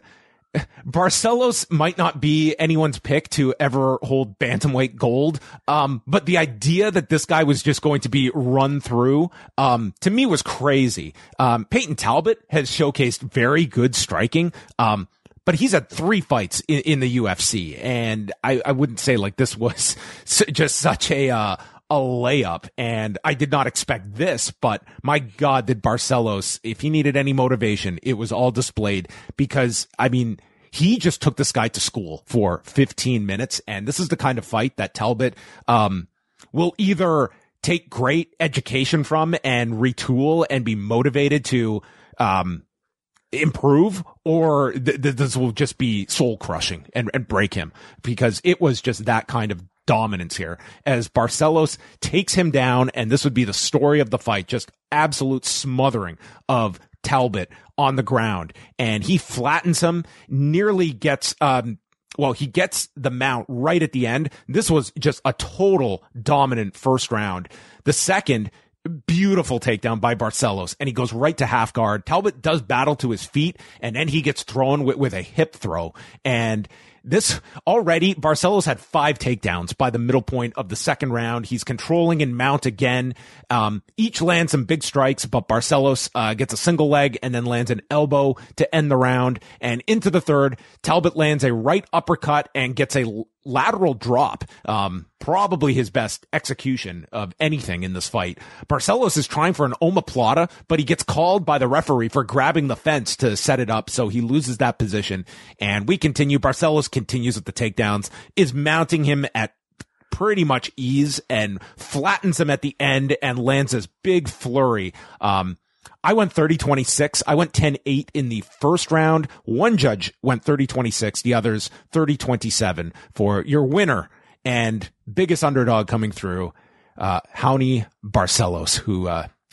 Barcelos might not be anyone's pick to ever hold bantamweight gold. Um, but the idea that this guy was just going to be run through, um, to me was crazy. Um, Peyton Talbot has showcased very good striking. Um, but he's had three fights in, in the U F C. And I, I wouldn't say like this was just such a, uh, a layup, and I did not expect this, but my God, did Barcelos, if he needed any motivation, it was all displayed, because, I mean, he just took this guy to school for fifteen minutes, and this is the kind of fight that Talbot, um, will either take great education from and retool and be motivated to, um, improve, or th- th- this will just be soul crushing and, and break him, because it was just that kind of dominance here as Barcelos takes him down. And this would be the story of the fight, just absolute smothering of Talbot on the ground, and he flattens him, nearly gets, um, well, he gets the mount right at the end. This was just a total dominant first round. The second, beautiful takedown by Barcelos, and he goes right to half guard. Talbot does battle to his feet, and then he gets thrown with, with a hip throw. And this already, Barcelos had five takedowns by the middle point of the second round. He's controlling and mount again. Um, each lands some big strikes, but Barcelos uh, gets a single leg and then lands an elbow to end the round. And into the third, Talbot lands a right uppercut and gets a l- lateral drop. Um, probably his best execution of anything in this fight. Barcelos is trying for an omoplata, but he gets called by the referee for grabbing the fence to set it up, so he loses that position. And we continue. Barcelos continues with the takedowns, is mounting him at pretty much ease, and flattens him at the end and lands this big flurry. Um, I went thirty twenty-six. I went ten eight in the first round. One judge went thirty twenty-six. The others thirty twenty-seven for your winner and biggest underdog coming through, uh, Raoni Barcelos, who, uh,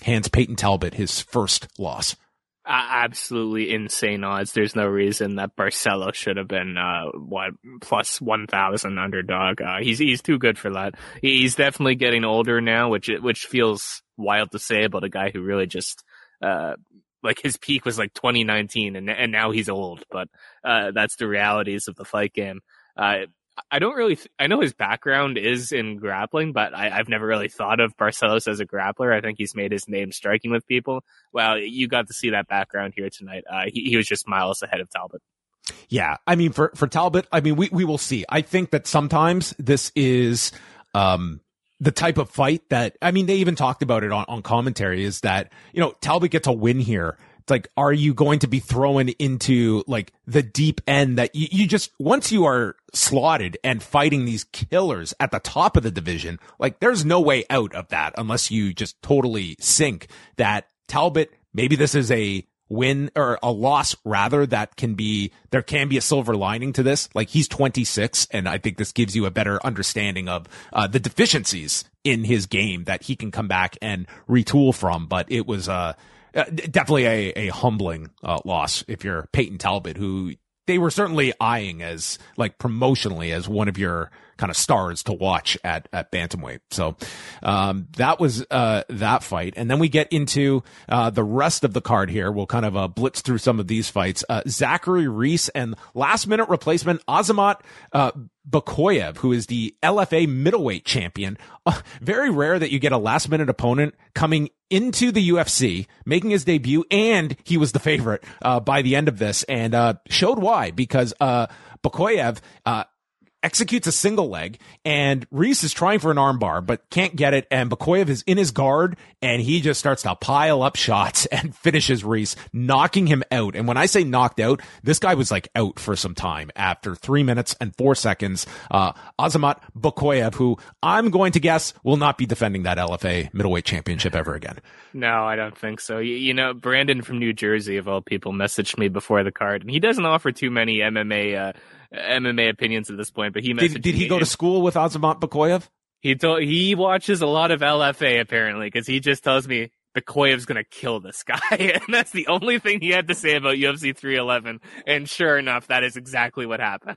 hands Peyton Talbot his first loss. Uh, absolutely insane odds. There's no reason that Barcelo should have been uh what plus one thousand underdog. Uh, he's he's too good for that. He's definitely getting older now, which which feels wild to say about a guy who really just uh like his peak was like twenty nineteen, and and now he's old. But uh that's the realities of the fight game. Uh, I don't really, th- I know his background is in grappling, but I, I've never really thought of Barcelos as a grappler. I think he's made his name striking with people. Well, you got to see that background here tonight. Uh, he, he was just miles ahead of Talbot. Yeah. I mean, for, for Talbot, I mean, we, we will see. I think that sometimes this is, um, the type of fight that, I mean, they even talked about it on, on commentary is that, you know, Talbot gets a win here. It's like, are you going to be thrown into like the deep end that you, you just, once you are slotted and fighting these killers at the top of the division, like there's no way out of that unless you just totally sink that Talbot, maybe this is a win or a loss rather that can be, there can be a silver lining to this. Like he's twenty-six and I think this gives you a better understanding of uh, the deficiencies in his game that he can come back and retool from. But it was, uh, Uh, definitely a, a humbling uh, loss if you're Peyton Talbot, who they were certainly eyeing as like promotionally as one of your kind of stars to watch at, at bantamweight. So, um, that was, uh, that fight. And then we get into, uh, the rest of the card here. We'll kind of, uh, blitz through some of these fights. Uh, Zachary Reese and last minute replacement Azamat, uh, Bakoyev, who is the L F A middleweight champion. Uh, very rare that you get a last minute opponent coming into the U F C, making his debut, and he was the favorite, uh, by the end of this, and, uh, showed why, because, uh, Bakoyev, uh, executes a single leg, and Reese is trying for an armbar, but can't get it, and Bakoyev is in his guard, and he just starts to pile up shots and finishes Reese, knocking him out. And when I say knocked out, this guy was like out for some time after three minutes and four seconds. Uh, Azamat Bakoyev, who I'm going to guess will not be defending that L F A middleweight championship ever again. No, I don't think so. You, you know, Brandon from New Jersey, of all people, messaged me before the card, and he doesn't offer too many M M A, uh, M M A opinions at this point, but he messaged Did, did he me. go to school with Azamat Bakoyev? He told, he watches a lot of L F A apparently, because he just tells me Bakoyev's gonna kill this guy, and that's the only thing he had to say about U F C three eleven. And sure enough, that is exactly what happened.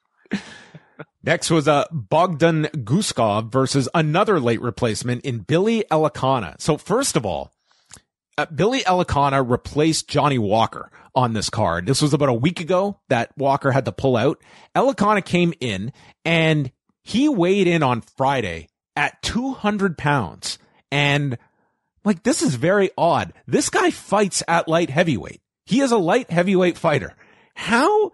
Next was uh, Bogdan Guskov versus another late replacement in Billy Elikana. So first of all, uh, Billy Elikana replaced Johnny Walker on this card. This was about a week ago that Walker had to pull out. Elikana came in and he weighed in on Friday at two hundred pounds. And like, this is very odd. This guy fights at light heavyweight. He is a light heavyweight fighter. How,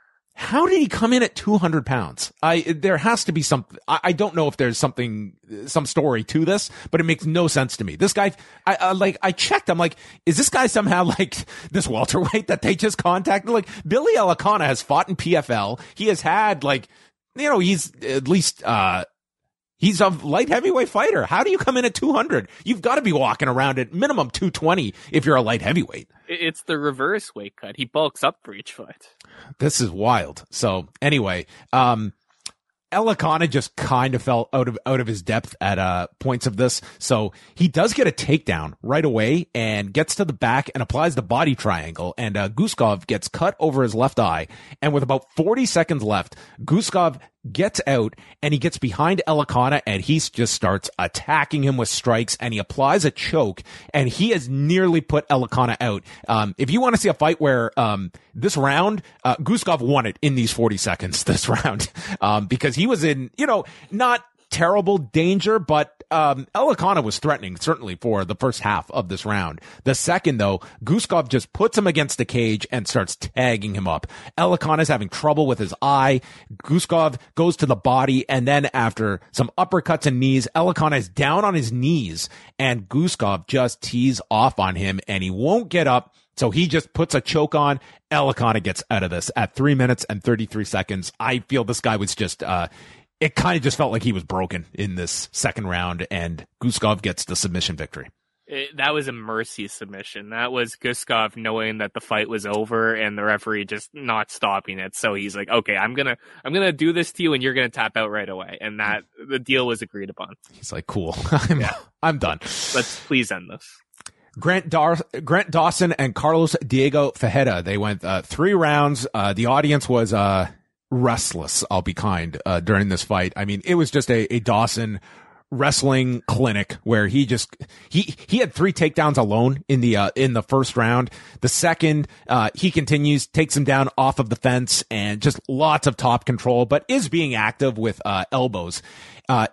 how did he come in at two hundred pounds? I, there has to be some, I, I don't know if there's something, some story to this, but it makes no sense to me. This guy, I, I like, I checked. I'm like, is this guy somehow like this welterweight that they just contacted? Like, Billy Elikana has fought in P F L. He has had like, you know, he's at least, uh, he's a light heavyweight fighter. How do you come in at two hundred? You've got to be walking around at minimum two twenty if you're a light heavyweight. It's the reverse weight cut. He bulks up for each fight. This is wild. So anyway, um, Elikana just kind of fell out of, out of his depth at, uh, points of this. So he does get a takedown right away and gets to the back and applies the body triangle. And, uh, Guskov gets cut over his left eye. And with about forty seconds left, Guskov gets out and he gets behind Elikana and he just starts attacking him with strikes and he applies a choke and he has nearly put Elikana out. Um, if you want to see a fight where, um, this round, uh, Guskov won it in these forty seconds, this round, um, because he was in, you know, not terrible danger, but um Elikana was threatening, certainly, for the first half of this round. The second, though, Guskov just puts him against the cage and starts tagging him up. Elikana's having trouble with his eye. Guskov goes to the body, and then after some uppercuts and knees, Elikana is down on his knees, and Guskov just tees off on him, and he won't get up. So he just puts a choke on. Elikana gets out of this at three minutes and thirty-three seconds. I feel this guy was just, uh, it kind of just felt like he was broken in this second round, and Guskov gets the submission victory. It, that was a mercy submission. That was Guskov knowing that the fight was over and the referee just not stopping it. So he's like, okay, I'm going to, I'm going to do this to you and you're going to tap out right away. And that the deal was agreed upon. He's like, cool. I'm, yeah. I'm done. Let's please end this. Grant Dar- Grant Dawson and Carlos Diego Ferreira. They went uh, three rounds. Uh, the audience was uh, restless, I'll be kind, uh, during this fight. I mean, it was just a, a Dawson wrestling clinic where he just he he had three takedowns alone in the uh, in the first round. The second, uh, he continues, takes him down off of the fence, and just lots of top control, but is being active with uh, elbows. Uh,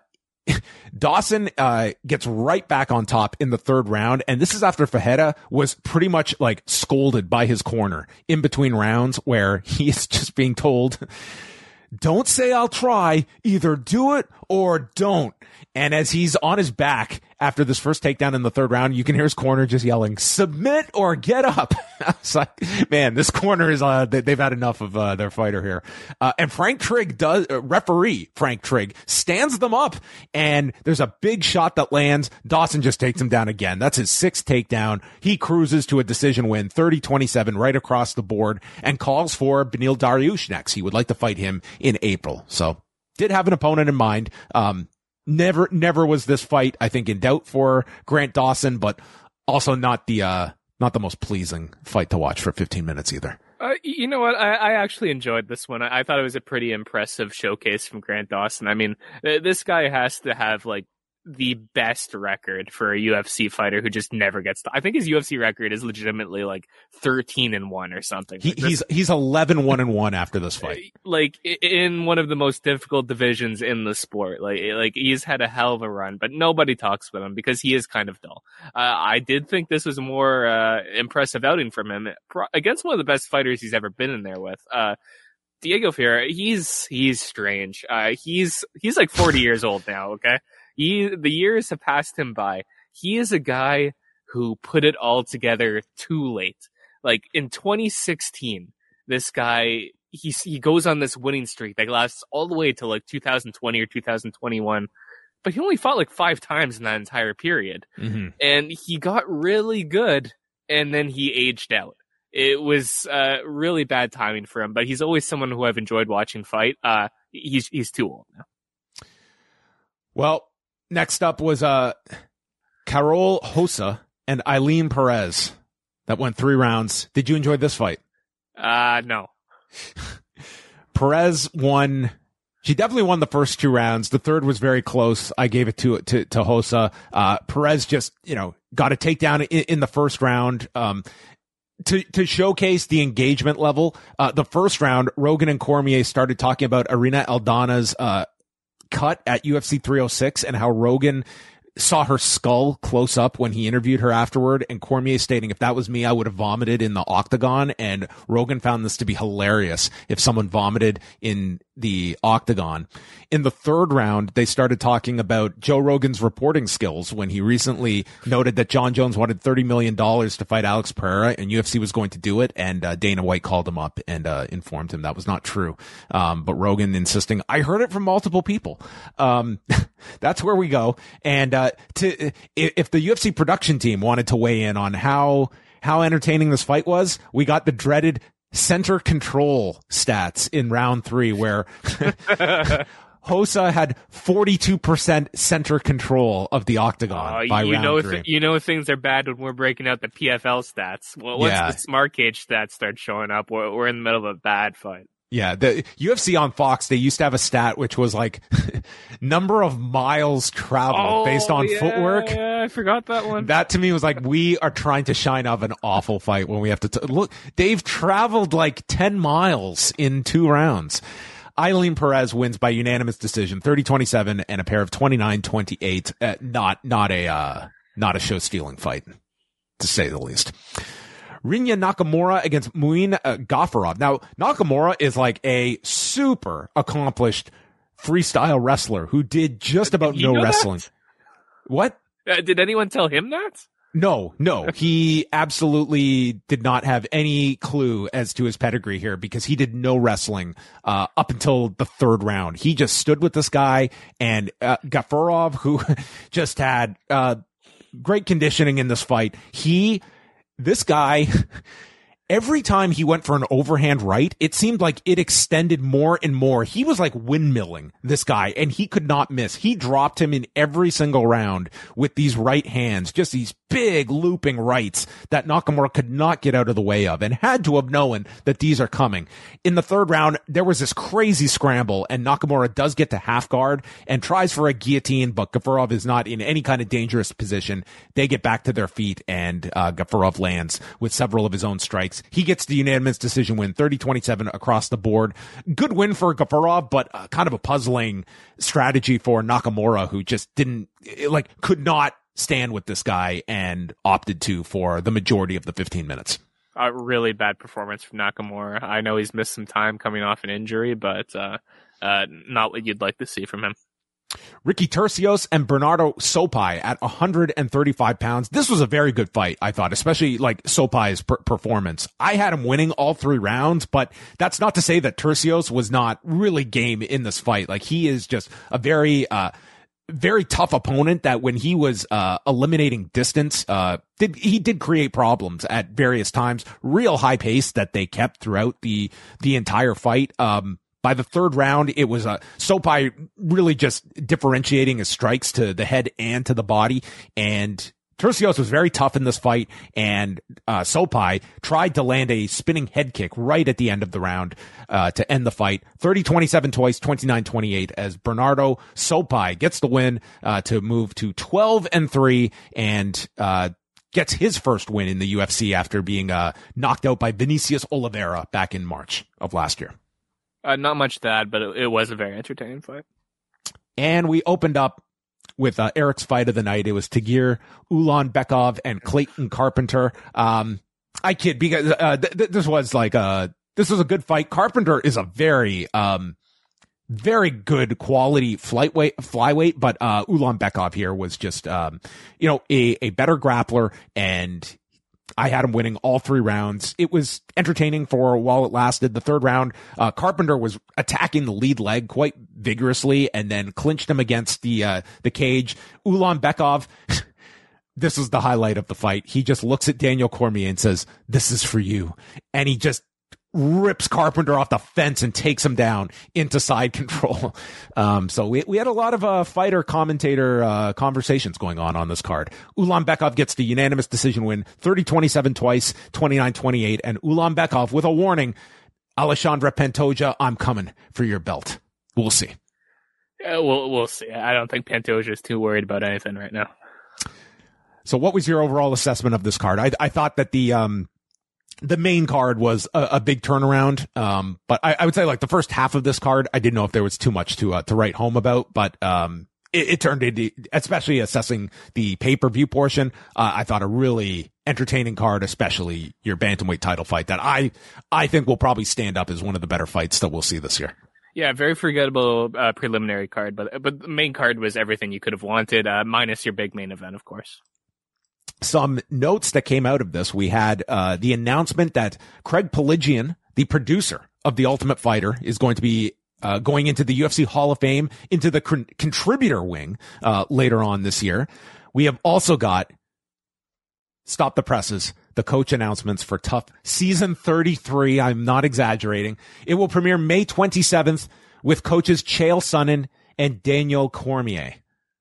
Dawson uh gets right back on top in the third round, and this is after Ferreira was pretty much like scolded by his corner in between rounds, where he is just being told, don't say I'll try, either do it or don't. And as he's on his back after this first takedown in the third round, you can hear his corner just yelling, submit or get up. I was like, man, this corner is, uh, they, they've had enough of, uh, their fighter here. Uh, and Frank Trigg does, uh, referee Frank Trigg stands them up, and there's a big shot that lands. Dawson just takes him down again. That's his sixth takedown. He cruises to a decision win, thirty twenty-seven right across the board, and calls for Beneil Dariush next. He would like to fight him in April. So did have an opponent in mind. Um, Never, never was this fight, I think, in doubt for Grant Dawson, but also not the, uh, not the most pleasing fight to watch for fifteen minutes either. Uh, you know what? I, I actually enjoyed this one. I, I thought it was a pretty impressive showcase from Grant Dawson. I mean, th- this guy has to have like the best record for a U F C fighter who just never gets to, I think his U F C record is legitimately like thirteen and one or something. He, this, he's, he's eleven, one and one after this fight. Like in one of the most difficult divisions in the sport. Like, like he's had a hell of a run, but nobody talks about him because he is kind of dull. Uh, I did think this was a more, uh, impressive outing from him against one of the best fighters he's ever been in there with. Uh, Diego Ferreira, he's, he's strange. Uh, he's, he's like forty years old now. Okay. He, the years have passed him by. He is a guy who put it all together too late. Like in twenty sixteen, this guy, he, he goes on this winning streak that lasts all the way to like two thousand twenty or two thousand twenty-one, but he only fought like five times in that entire period. Mm-hmm. And he got really good, and then he aged out. It was, uh, really bad timing for him, but he's always someone who I've enjoyed watching fight. Uh, he's, he's too old now. Well, next up was uh, Karol Rosa and Eileen Perez. That went three rounds. Did you enjoy this fight? Uh, no. Perez won. She definitely won the first two rounds. The third was very close. I gave it to to, to Rosa. Uh, Perez just, you know, got a takedown in, in the first round. Um, to to showcase the engagement level, uh, the first round, Rogan and Cormier started talking about Irina Aldana's uh cut at U F C three oh six and how Rogan saw her skull close up when he interviewed her afterward, and Cormier stating, if that was me, I would have vomited in the octagon. And Rogan found this to be hilarious if someone vomited in the octagon. In the third round, they started talking about Joe Rogan's reporting skills when he recently noted that John Jones wanted thirty million dollars to fight Alex Pereira and U F C was going to do it. And uh, Dana White called him up and uh, informed him that was not true. Um, but Rogan insisting, I heard it from multiple people. Um, that's where we go. And uh, to if the U F C production team wanted to weigh in on how how entertaining this fight was, we got the dreaded center control stats in round three, where Rosa had forty-two percent center control of the octagon uh, by you round know three. Th- you know things are bad when we're breaking out the P F L stats. Well, once yeah. the Smart Cage stats start showing up, we're, we're in the middle of a bad fight. Yeah, the U F C on Fox, they used to have a stat which was like number of miles traveled oh, based on yeah, footwork. Yeah, I forgot that one. That to me was like, we are trying to shine up an awful fight when we have to t- look. They've traveled like ten miles in two rounds. Eileen Perez wins by unanimous decision, thirty twenty-seven and a pair of twenty-nine twenty-eight. Uh, not not a uh, not a show stealing fight, to say the least. Rinya Nakamura against Muin uh, Gafurov. Now, Nakamura is like a super accomplished freestyle wrestler who did just about you no know wrestling. That? What? Uh, did anyone tell him that? No, no. He absolutely did not have any clue as to his pedigree here because he did no wrestling uh, up until the third round. He just stood with this guy, and uh, Gafurov, who just had uh, great conditioning in this fight, he... This guy, every time he went for an overhand right, it seemed like it extended more and more. He was like windmilling this guy, and he could not miss. He dropped him in every single round with these right hands, just these big looping rights that Nakamura could not get out of the way of and had to have known that these are coming. In the third round, there was this crazy scramble and Nakamura does get to half guard and tries for a guillotine, but Gafurov is not in any kind of dangerous position. They get back to their feet and uh, Gafurov lands with several of his own strikes. He gets the unanimous decision win, thirty twenty-seven across the board. Good win for Gafurov, but uh, kind of a puzzling strategy for Nakamura, who just didn't, like, could not stand with this guy and opted to for the majority of the fifteen minutes. A really bad performance from Nakamura. I know he's missed some time coming off an injury, but uh, uh, not what you'd like to see from him. Ricky Tercios and Bernardo Sopai at one hundred thirty-five pounds. This was a very good fight, I thought, especially like Sopai's per- performance. I had him winning all three rounds, but that's not to say that Tercios was not really game in this fight. Like, he is just a very, uh, very tough opponent that when he was, uh, eliminating distance, uh, did, he did create problems at various times. Real high pace that they kept throughout the, the entire fight. Um, By the third round, it was uh, Sopai really just differentiating his strikes to the head and to the body. And Tercios was very tough in this fight. And uh, Sopai tried to land a spinning head kick right at the end of the round uh, to end the fight. thirty twenty-seven twice, twenty-nine twenty-eight as Bernardo Sopai gets the win uh, to move to twelve and three and uh, gets his first win in the U F C after being uh, knocked out by Vinicius Oliveira back in March of last year. Uh, not much to add, but it, it was a very entertaining fight. And we opened up with uh, Eric's fight of the night. It was Tagir Ulanbekov and Clayton Carpenter. Um, I kid because uh, th- th- this was like a this was a good fight. Carpenter is a very um very good quality flyweight flyweight, but uh, Ulanbekov here was just um you know a a better grappler, and I had him winning all three rounds. It was entertaining for while it lasted. The third round, uh, Carpenter was attacking the lead leg quite vigorously and then clinched him against the, uh, the cage. Ulanbekov, this was the highlight of the fight. He just looks at Daniel Cormier and says, "This is for you." And he just rips Carpenter off the fence and takes him down into side control. Um, so we, we had a lot of, uh, fighter commentator, uh, conversations going on on this card. Ulanbekov gets the unanimous decision win, thirty twenty-seven twice, twenty-nine twenty-eight. And Ulanbekov with a warning, Alexandre Pantoja, I'm coming for your belt. We'll see. Yeah, we'll, we'll see. I don't think Pantoja is too worried about anything right now. So what was your overall assessment of this card? I, I thought that the, um, The main card was a, a big turnaround. Um, but I, I would say like the first half of this card, I didn't know if there was too much to, uh, to write home about, but, um, it, it turned into, especially assessing the pay-per-view portion. Uh, I thought a really entertaining card, especially your bantamweight title fight that I, I think will probably stand up as one of the better fights that we'll see this year. Yeah, very forgettable, uh, preliminary card, but, but the main card was everything you could have wanted, uh, minus your big main event, of course. Some notes that came out of this. We had uh the announcement that Craig Pelagian, the producer of The Ultimate Fighter, is going to be uh going into the U F C Hall of Fame, into the con- contributor wing uh later on this year. We have also got, stop the presses, the coach announcements for Tough Season thirty-three. I'm not exaggerating. It will premiere May twenty-seventh with coaches Chael Sonnen and Daniel Cormier.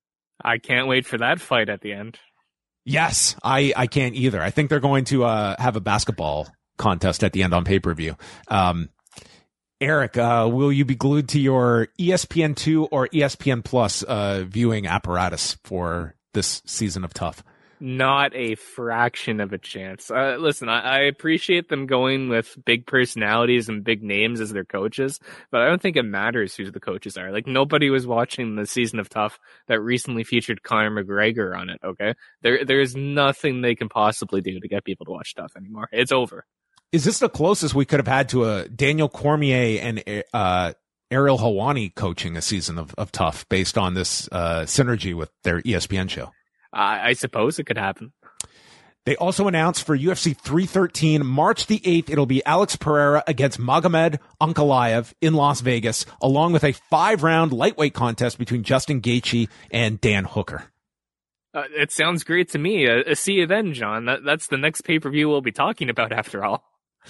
I can't wait for that fight at the end. Yes, I, I can't either. I think they're going to uh, have a basketball contest at the end on pay-per-view. Um, Eric, uh, will you be glued to your E S P N two or E S P N Plus uh, viewing apparatus for this season of Tough? Not a fraction of a chance. Uh, listen, I, I appreciate them going with big personalities and big names as their coaches, but I don't think it matters who the coaches are. Like, nobody was watching the season of Tough that recently featured Conor McGregor on it, okay? There, There's nothing they can possibly do to get people to watch Tough anymore. It's over. Is this the closest we could have had to a Daniel Cormier and uh, Ariel Helwani coaching a season of, of Tough based on this uh, synergy with their E S P N show? I suppose it could happen. They also announced for U F C three thirteen, March the eighth, it'll be Alex Pereira against Magomed Ankalaev in Las Vegas, along with a five-round lightweight contest between Justin Gaethje and Dan Hooker. Uh, it sounds great to me. Uh, see you then, John. That, that's the next pay-per-view we'll be talking about after all.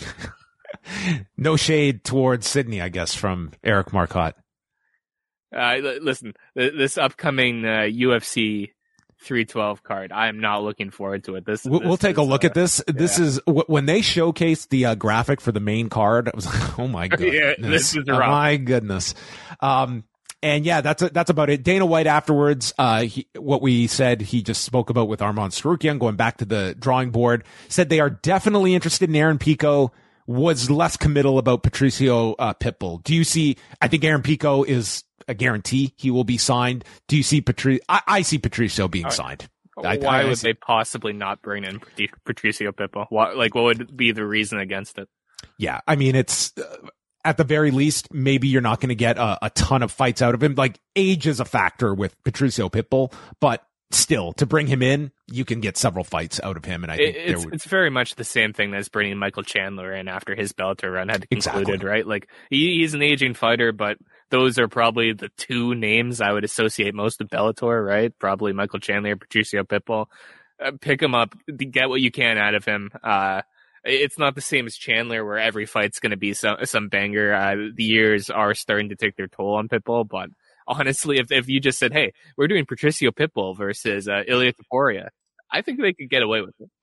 No shade towards Sydney, I guess, from Eric Marcotte. Uh, l- listen, th- this upcoming uh, U F C three twelve card. I am not looking forward to it. This We'll, this we'll take is, a look uh, at this. This yeah. is when they showcased the uh, graphic for the main card. I was like, oh my goodness. Yeah, this is oh rough. my goodness. Um, and yeah, that's that's about it. Dana White afterwards, uh, he, what we said, he just spoke about with Arman Sarukian, going back to the drawing board, said they are definitely interested in Aaron Pico, was less committal about Patricio uh, Pitbull. Do you see, I think Aaron Pico is a guarantee he will be signed. Do you see Patri? I, I see Patricio being right. signed. Why I, I, would I they possibly not bring in Pat- Patricio Pitbull? What, like, what would be the reason against it? Yeah, I mean, it's uh, at the very least, maybe you're not going to get a, a ton of fights out of him. Like, age is a factor with Patricio Pitbull, but still, to bring him in, you can get several fights out of him. And I think it's, would... it's very much the same thing as bringing Michael Chandler in after his Bellator run had concluded, exactly. right? Like, he, he's an aging fighter, but those are probably the two names I would associate most with Bellator, right? Probably Michael Chandler, Patricio Pitbull. Uh, pick him up, get what you can out of him. Uh, it's not the same as Chandler, where every fight's going to be some some banger. Uh, the years are starting to take their toll on Pitbull, but honestly, if if you just said, "Hey, we're doing Patricio Pitbull versus uh, Ilya Topuria," I think they could get away with it.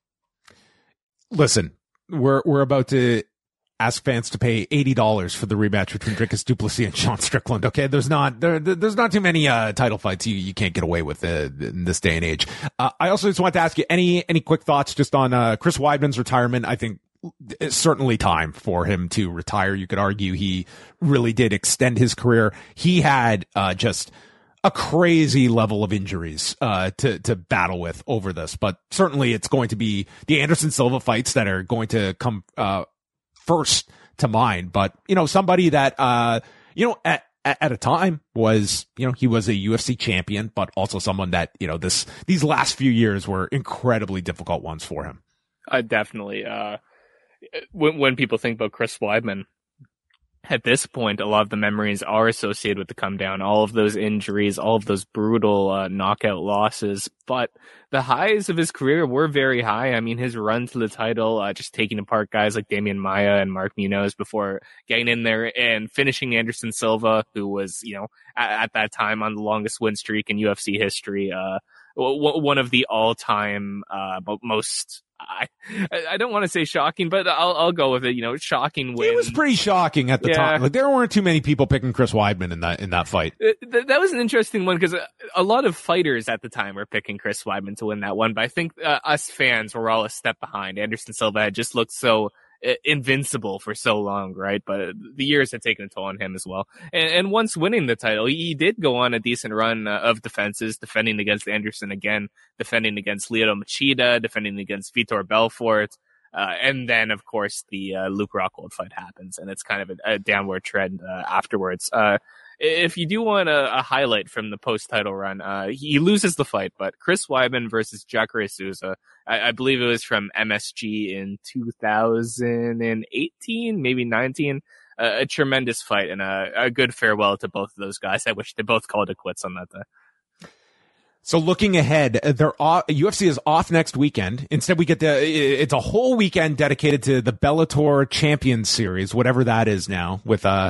Listen, we're we're about to ask fans to pay eighty dollars for the rematch between Dricus du Plessis and Sean Strickland. Okay, there's not there there's not too many uh, title fights you you can't get away with uh, in this day and age. Uh, I also just want to ask you any any quick thoughts just on uh, Chris Weidman's retirement. I think it's certainly time for him to retire. You could argue he really did extend his career. He had uh, just a crazy level of injuries uh, to to battle with over this, but certainly it's going to be the Anderson Silva fights that are going to come uh, first to mind. But you know, somebody that uh, you know at at a time was, you know, he was a U F C champion, but also someone that, you know, this these last few years were incredibly difficult ones for him. Uh, definitely. Uh, when when people think about Chris Weidman, at this point, a lot of the memories are associated with the come down, all of those injuries, all of those brutal uh, knockout losses. But the highs of his career were very high. I mean, his run to the title, uh, just taking apart guys like Damian Maia and Mark Munoz before getting in there and finishing Anderson Silva, who was, you know, at, at that time on the longest win streak in U F C history. Uh, one of the all-time uh, most. I I don't want to say shocking, but I'll I'll go with it. You know, shocking win. It was pretty shocking at the yeah. time. Like, there weren't too many people picking Chris Weidman in that in that fight. It, th- that was an interesting one because a, a lot of fighters at the time were picking Chris Weidman to win that one. But I think uh, us fans were all a step behind. Anderson Silva had just looked so invincible for so long, right? But the years had taken a toll on him as well. And, and once winning the title, he did go on a decent run uh, of defenses, defending against Anderson again, defending against Lyoto Machida, defending against Vitor Belfort. Uh, and then, of course, the uh, Luke Rockhold fight happens, and it's kind of a, a downward trend uh, afterwards. Uh, if you do want a, a highlight from the post-title run, uh, he loses the fight, but Chris Weidman versus Jacare Souza, I, I believe it was from M S G in two thousand eighteen, maybe nineteen. Uh, a tremendous fight and a, a good farewell to both of those guys. I wish they both called it quits on that day. So looking ahead, they're off, U F C is off next weekend. Instead, we get the, it's a whole weekend dedicated to the Bellator Champions Series, whatever that is now, with, uh,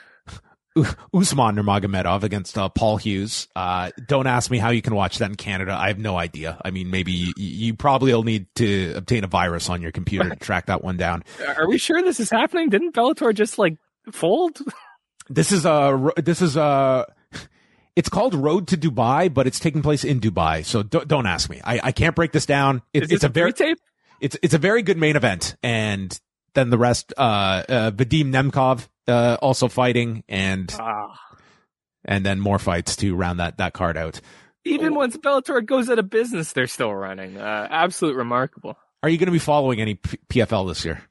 Usman Nurmagomedov against uh, Paul Hughes. Uh, don't ask me how you can watch that in Canada. I have no idea. I mean, maybe you, you probably will need to obtain a virus on your computer to track that one down. Are we sure this is happening? Didn't Bellator just like fold? This is a, this is a, it's called Road to Dubai, but it's taking place in Dubai. So don't, don't ask me. I, I can't break this down. It, is this it's a very, tape? It's, it's a very good main event. And then the rest, uh, uh, Vadim Nemkov, uh, also fighting, and, ah. and then more fights to round that, that card out. Even once Bellator goes out of business, they're still running. Uh, absolute remarkable. Are you going to be following any P- PFL this year?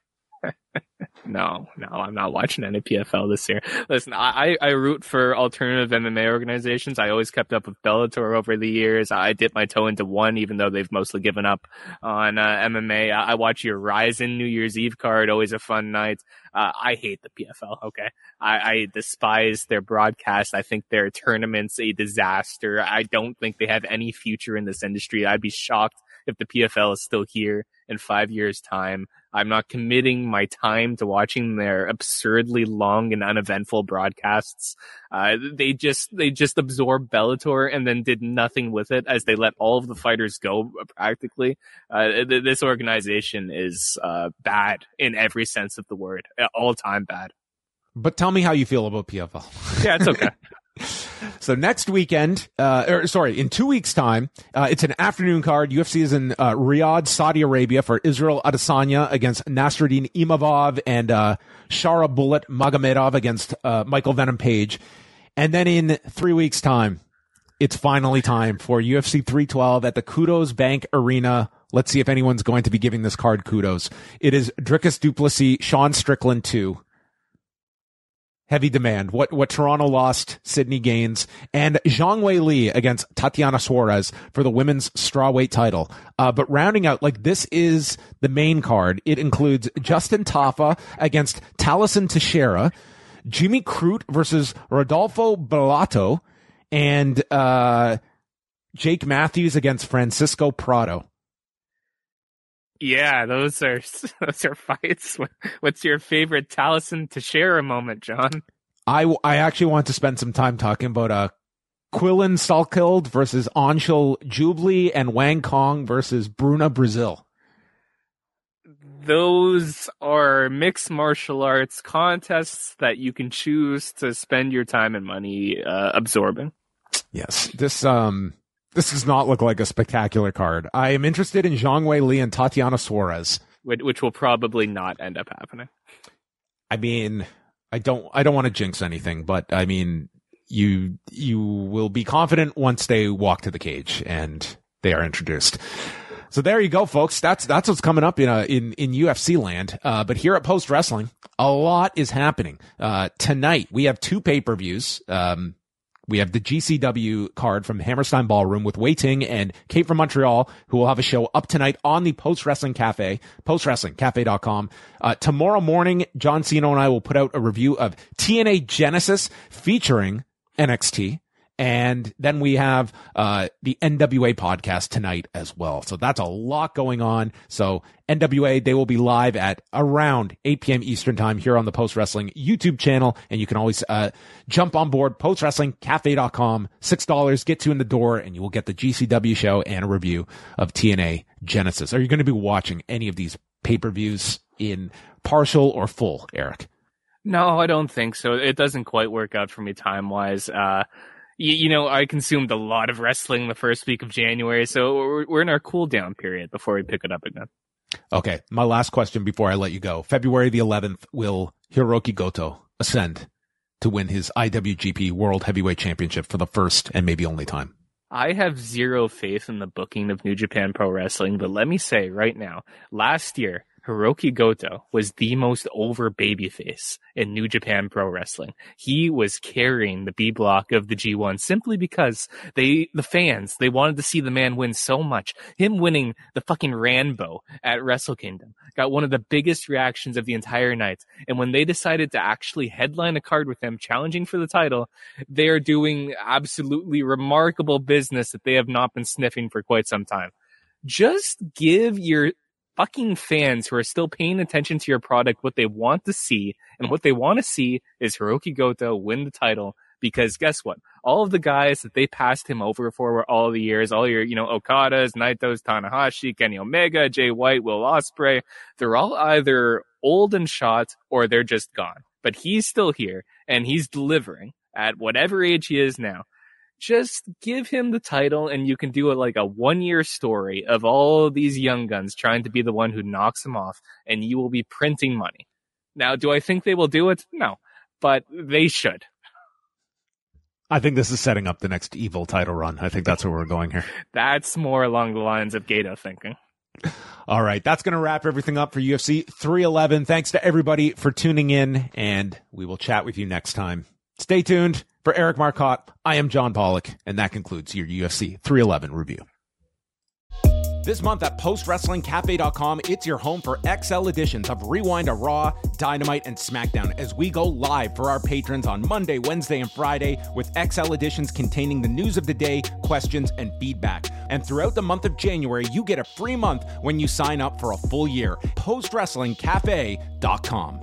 No, no, I'm not watching any P F L this year. Listen, I, I root for alternative M M A organizations. I always kept up with Bellator over the years. I dipped my toe into one, even though they've mostly given up on uh, M M A. I, I watch your Ryzen New Year's Eve card, always a fun night. Uh, I hate the P F L, okay? I, I despise their broadcast. I think their tournament's a disaster. I don't think they have any future in this industry. I'd be shocked if the P F L is still here in five years' time. I'm not committing my time to watching their absurdly long and uneventful broadcasts. Uh, they just, they just absorbed Bellator and then did nothing with it as they let all of the fighters go practically. Uh, th- this organization is, uh, bad in every sense of the word. All time bad. But tell me how you feel about P F L. Yeah, it's okay. So next weekend, uh, or sorry, in two weeks' time, uh, it's an afternoon card. U F C is in uh, Riyadh, Saudi Arabia for Israel Adesanya against Nasruddin Imavov and uh, Shara Bullet Magomedov against uh, Michael Venom Page. And then in three weeks' time, it's finally time for U F C three twelve at the Kudos Bank Arena. Let's see if anyone's going to be giving this card kudos. It is Dricus du Plessis, Sean Strickland two. Heavy demand. What, what Toronto lost, Sydney gains, and Zhang Wei Li against Tatiana Suarez for the women's strawweight title. Uh, but rounding out, like, this is the main card. It includes Justin Tafa against Taliesin Teixeira, Jimmy Crute versus Rodolfo Bellato, and, uh, Jake Matthews against Francisco Prado. Yeah, those are those are fights. What's your favorite Taliesin Teixeira moment, John? I, I actually want to spend some time talking about uh, Quillen Salkild versus Anshul Jubli and Wang Kong versus Bruna Brazil. Those are mixed martial arts contests that you can choose to spend your time and money uh, absorbing. Yes, this um. This does not look like a spectacular card. I am interested in Zhang Wei Li and Tatiana Suarez, which, which will probably not end up happening. I mean, I don't, I don't want to jinx anything, but I mean, you, you will be confident once they walk to the cage and they are introduced. So there you go, folks. That's, that's what's coming up in, uh, in, in U F C land. Uh, but here at Post Wrestling, a lot is happening. Uh, tonight we have two pay-per-views. Um, We have the G C W card from Hammerstein Ballroom with Wei Ting and Kate from Montreal, who will have a show up tonight on the Post Wrestling Cafe, post wrestling cafe dot com. Uh, tomorrow morning, John Cena and I will put out a review of T N A Genesis featuring N X T. And then we have, uh, the N W A podcast tonight as well. So that's a lot going on. So N W A, they will be live at around eight p.m. Eastern time here on the Post Wrestling YouTube channel. And you can always, uh, jump on board post wrestling cafe dot com. six dollars gets you in the door and you will get the G C W show and a review of T N A Genesis. Are you going to be watching any of these pay-per-views in partial or full, Eric? No, I don't think so. It doesn't quite work out for me time-wise. Uh, You, you know, I consumed a lot of wrestling the first week of January, so we're, we're in our cool down period before we pick it up again. Okay. My last question before I let you go. February the eleventh, will Hiroki Goto ascend to win his I W G P World Heavyweight Championship for the first and maybe only time? I have zero faith in the booking of New Japan Pro Wrestling, but let me say right now, last year, Hiroki Goto was the most over babyface in New Japan Pro Wrestling. He was carrying the B block of the G one simply because they, the fans, they wanted to see the man win so much. Him winning the fucking Rambo at Wrestle Kingdom got one of the biggest reactions of the entire night. And when they decided to actually headline a card with him challenging for the title, they are doing absolutely remarkable business that they have not been sniffing for quite some time. Just give your fucking fans who are still paying attention to your product what they want to see, and what they want to see is Hiroki Goto win the title, because guess what? All of the guys that they passed him over for all the years, all your, you know, Okadas, Naitos, Tanahashi, Kenny Omega, Jay White, Will Ospreay, they're all either old and shot or they're just gone. But he's still here and he's delivering at whatever age he is now. Just give him the title and you can do it like a one year story of all these young guns trying to be the one who knocks him off, and you will be printing money. Now, do I think they will do it? No, but they should. I think this is setting up the next Evil title run. I think that's where we're going here. That's more along the lines of Gato thinking. All right. That's going to wrap everything up for U F C three eleven. Thanks to everybody for tuning in, and we will chat with you next time. Stay tuned. For Eric Marcotte, I am John Pollock, and that concludes your U F C three eleven review. This month at post wrestling cafe dot com, it's your home for X L editions of Rewind a Raw, Dynamite, and SmackDown as we go live for our patrons on Monday, Wednesday, and Friday with X L editions containing the news of the day, questions, and feedback. And throughout the month of January, you get a free month when you sign up for a full year. post wrestling cafe dot com.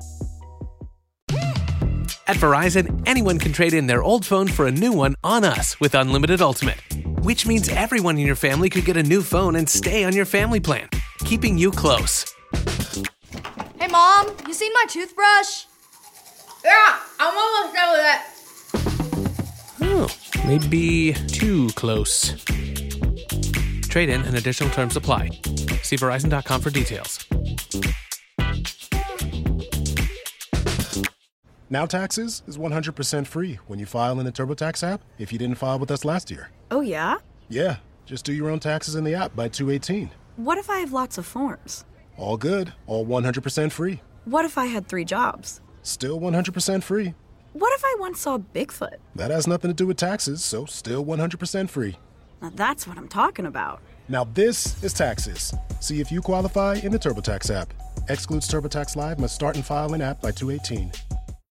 At Verizon, anyone can trade in their old phone for a new one on us with Unlimited Ultimate, which means everyone in your family could get a new phone and stay on your family plan, keeping you close. Hey, Mom, you seen my toothbrush? Yeah, I'm almost done with it. Oh, maybe too close. Trade in and additional terms apply. See Verizon dot com for details. Now Taxes is one hundred percent free when you file in the TurboTax app if you didn't file with us last year. Oh, yeah? Yeah, just do your own taxes in the app by two eighteen. What if I have lots of forms? All good, all one hundred percent free. What if I had three jobs? Still one hundred percent free. What if I once saw Bigfoot? That has nothing to do with taxes, so still one hundred percent free. Now that's what I'm talking about. Now this is Taxes. See if you qualify in the TurboTax app. Excludes TurboTax Live, must start and file in app by two eighteen.